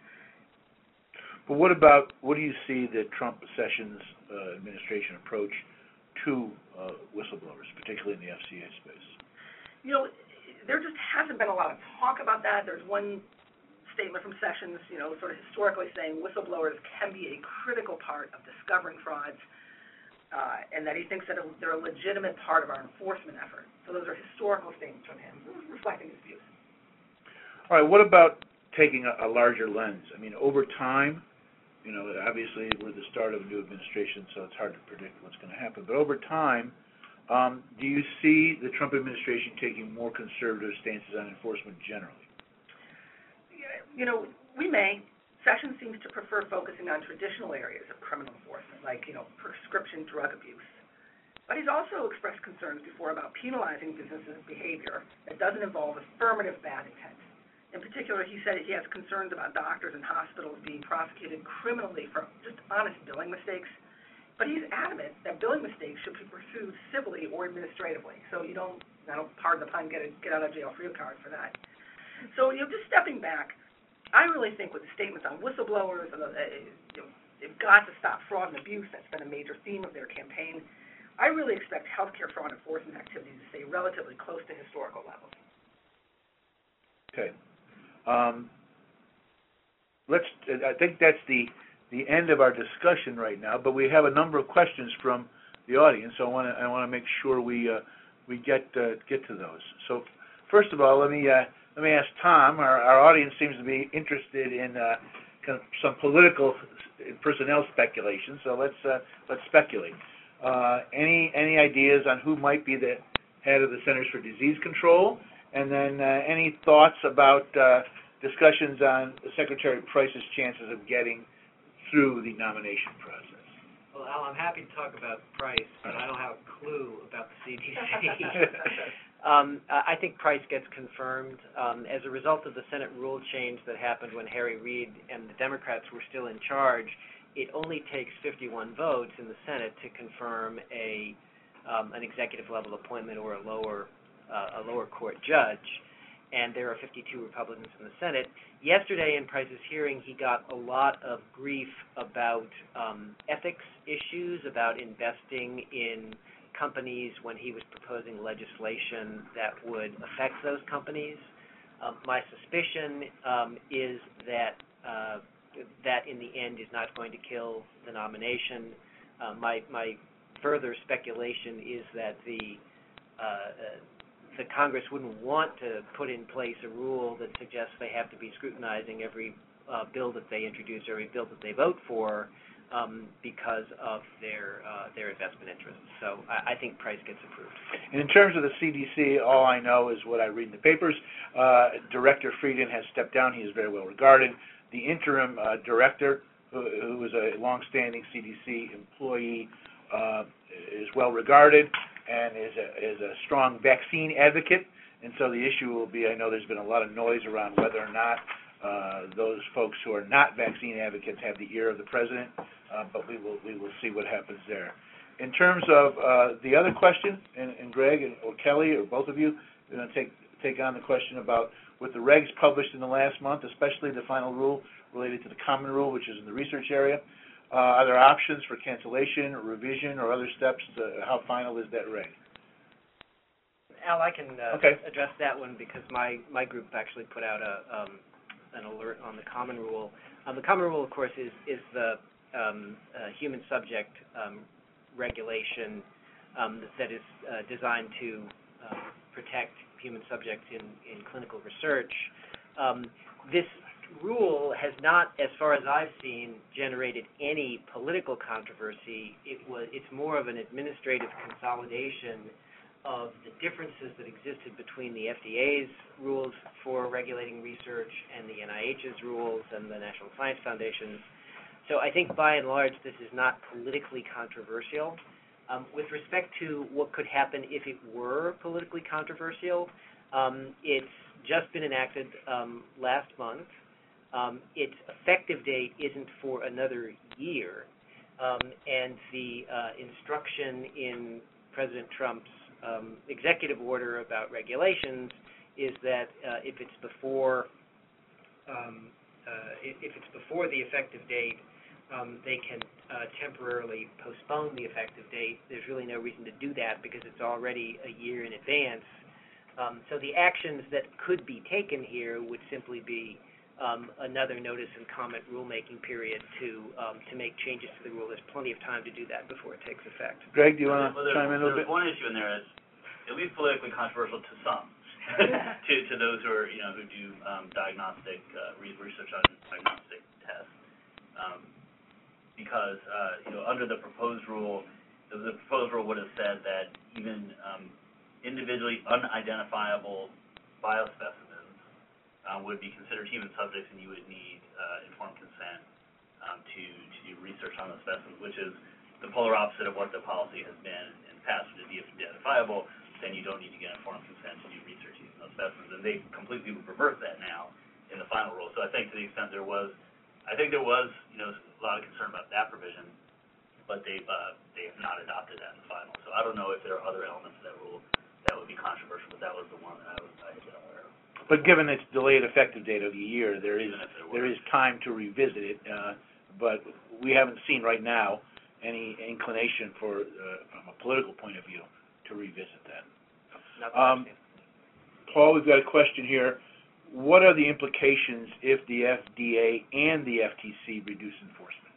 B: But what do you see the Trump-Sessions administration approach to whistleblowers, particularly in the FCA space?
G: There just hasn't been a lot of talk about that. There's one statement from Sessions, sort of historically saying whistleblowers can be a critical part of discovering frauds, and that he thinks that they're a legitimate part of our enforcement effort. So those are historical statements from him, reflecting his views.
B: All right, what about taking a larger lens? I mean, over time, obviously we're the start of a new administration, so it's hard to predict what's going to happen. But over time, do you see the Trump administration taking more conservative stances on enforcement generally?
G: We may. Sessions seems to prefer focusing on traditional areas of criminal enforcement, like, prescription drug abuse. But he's also expressed concerns before about penalizing businesses' behavior that doesn't involve affirmative bad intent. In particular, he said he has concerns about doctors and hospitals being prosecuted criminally for just honest billing mistakes. But he's adamant that billing mistakes should be pursued civilly or administratively. So you don't, pardon the pun, get out of jail free card for that. So, just stepping back, I really think with the statements on whistleblowers, they've got to stop fraud and abuse. That's been a major theme of their campaign. I really expect healthcare fraud enforcement activities to stay relatively close to historical levels.
B: Okay. I think that's the end of our discussion right now, but we have a number of questions from the audience, so I want to make sure we get to those. So first of all, let me ask Tom. Our audience seems to be interested in kind of some political personnel speculation, so let's speculate. Any ideas on who might be the head of the Centers for Disease Control, and then any thoughts about discussions on Secretary Price's chances of getting through the nomination process?
C: Well, Al, I'm happy to talk about Price, but I don't have a clue about the CDC. I think Price gets confirmed. As a result of the Senate rule change that happened when Harry Reid and the Democrats were still in charge, it only takes 51 votes in the Senate to confirm an executive level appointment or a lower court judge, and there are 52 Republicans in the Senate. Yesterday in Price's hearing, he got a lot of grief about ethics issues, about investing in companies when he was proposing legislation that would affect those companies. My suspicion is that that in the end is not going to kill the nomination. My further speculation is that the Congress wouldn't want to put in place a rule that suggests they have to be scrutinizing every bill that they introduce, every bill that they vote for, because of their investment interests. So I think Price gets approved.
B: And in terms of the CDC, all I know is what I read in the papers. Director Frieden has stepped down. He is very well regarded. The interim director, who is a longstanding CDC employee, is well regarded and is a strong vaccine advocate. And so the issue will be, I know there's been a lot of noise around whether or not those folks who are not vaccine advocates have the ear of the president, but we will see what happens there. In terms of the other question, and Greg or Kelly or both of you, you're going to take on the question about with the regs published in the last month, especially the final rule related to the common rule, which is in the research area. Are there options for cancellation or revision or other steps? How final is that reg?
C: Al, I can address that one because my group actually put out an alert on the common rule. The common rule, of course, is the human subject regulation that is designed to protect human subjects in clinical research. This rule has not, as far as I've seen, generated any political controversy. It's more of an administrative consolidation of the differences that existed between the FDA's rules for regulating research and the NIH's rules and the National Science Foundation's. So I think by and large this is not politically controversial. With respect to what could happen if it were politically controversial, it's just been enacted last month. Its effective date isn't for another year, and the instruction in President Trump's executive order about regulations is that if it's before the effective date, they can temporarily postpone the effective date. There's really no reason to do that because it's already a year in advance. So the actions that could be taken here would simply be another notice and comment rulemaking period to make changes to the rule. There's plenty of time to do that before it takes effect.
B: Greg, do you want to chime in a little bit?
D: There's one issue in there that's at least politically controversial to some, to those who are who do diagnostic research on diagnostic tests, because under the proposed rule would have said that even individually unidentifiable biospecimens would be considered human subjects, and you would need informed consent to do research on those specimens, which is the polar opposite of what the policy has been in the past. Which is if identifiable, then you don't need to get informed consent to do research using those specimens, and they completely reversed that now in the final rule. So I think to the extent there was a lot of concern about that provision, but they've not adopted that in the final. So I don't know if there are other elements of that rule that would be controversial, but that was the one that I had been aware of.
B: But given its delayed effective date of a year, there is time to revisit it. But we haven't seen right now any inclination from a political point of view to revisit that. Paul, we've got a question here. What are the implications if the FDA and the FTC reduce enforcement?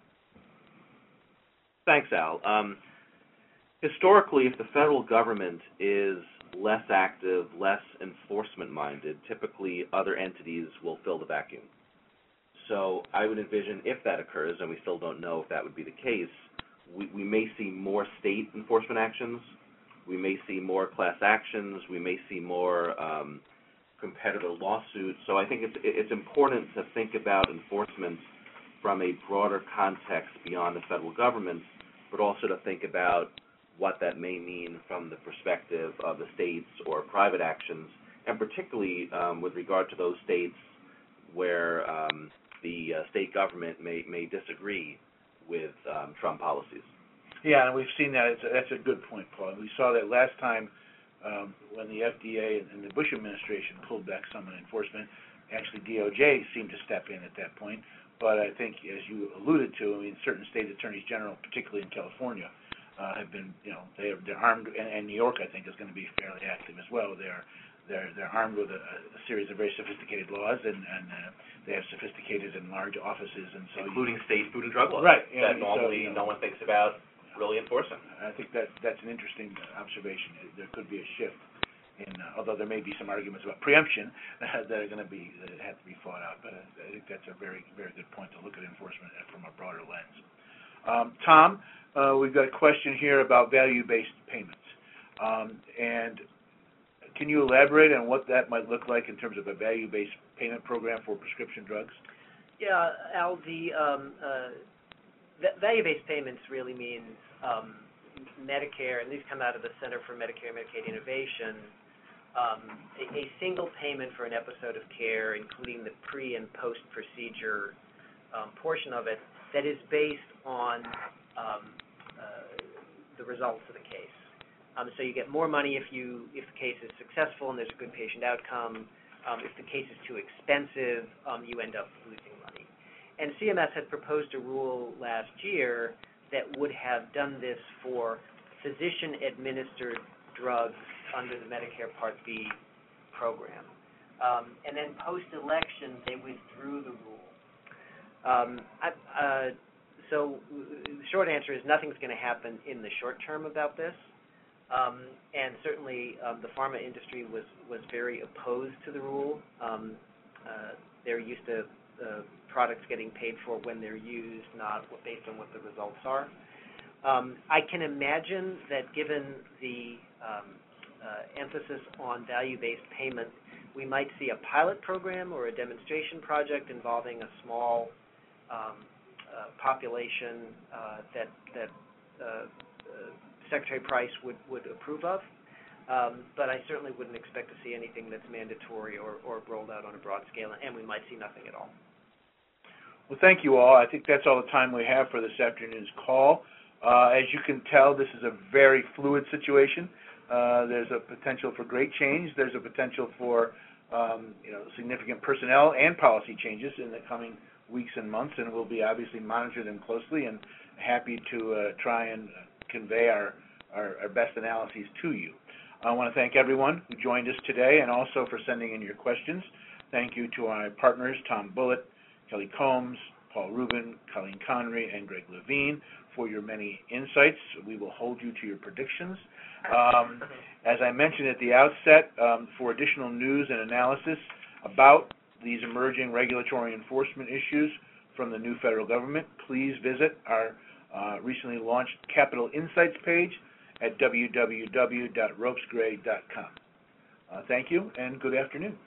E: Thanks, Al. Historically, if the federal government is less active, less enforcement-minded, typically other entities will fill the vacuum. So I would envision if that occurs, and we still don't know if that would be the case, we may see more state enforcement actions, we may see more class actions, we may see more competitor lawsuits. So I think it's important to think about enforcement from a broader context beyond the federal government, but also to think about what that may mean from the perspective of the states or private actions, and particularly with regard to those states where the state government may disagree with Trump policies.
B: Yeah, and we've seen that. That's a good point, Paul. We saw that last time when the FDA and the Bush administration pulled back some enforcement. Actually, DOJ seemed to step in at that point. But I think, as you alluded to, certain state attorneys general, particularly in California, have been, they're armed, and New York, I think, is going to be fairly active as well. They're armed with a series of very sophisticated laws, and they have sophisticated and large offices, and so
E: including state food and drug laws,
B: right?
E: That normally no one thinks about really enforcing.
B: I think that's an interesting observation. There could be a shift although there may be some arguments about preemption that are going to be that have to be fought out. But I think that's a very, very good point to look at enforcement from a broader lens. Tom, we've got a question here about value-based payments, and can you elaborate on what that might look like in terms of a value-based payment program for prescription drugs?
C: Yeah, Al, the value-based payments really means Medicare, and these come out of the Center for Medicare and Medicaid Innovation, a single payment for an episode of care, including the pre- and post-procedure portion of it, that is based on the results of the case. So you get more money if the case is successful and there's a good patient outcome. If the case is too expensive, you end up losing money. And CMS had proposed a rule last year that would have done this for physician-administered drugs under the Medicare Part B program. And then post-election, they withdrew the rule. So the short answer is nothing's going to happen in the short term about this. And certainly the pharma industry was very opposed to the rule. They're used to products getting paid for when they're used, not based on what the results are. I can imagine that given the emphasis on value-based payment, we might see a pilot program or a demonstration project involving a small population that Secretary Price would approve of, but I certainly wouldn't expect to see anything that's mandatory or rolled out on a broad scale, and we might see nothing at all.
B: Well, thank you all. I think that's all the time we have for this afternoon's call. As you can tell, this is a very fluid situation. There's a potential for great change. There's a potential for significant personnel and policy changes in the coming weeks and months, and we'll be obviously monitoring them closely and happy to try and convey our best analyses to you. I want to thank everyone who joined us today and also for sending in your questions. Thank you to our partners, Tom Bullitt, Kelly Combs, Paul Rubin, Colleen Connery, and Greg Levine, for your many insights. We will hold you to your predictions. As I mentioned at the outset, for additional news and analysis about these emerging regulatory enforcement issues from the new federal government, please visit our recently launched Capitol Insights page at www.ropesgray.com. Thank you, and good afternoon.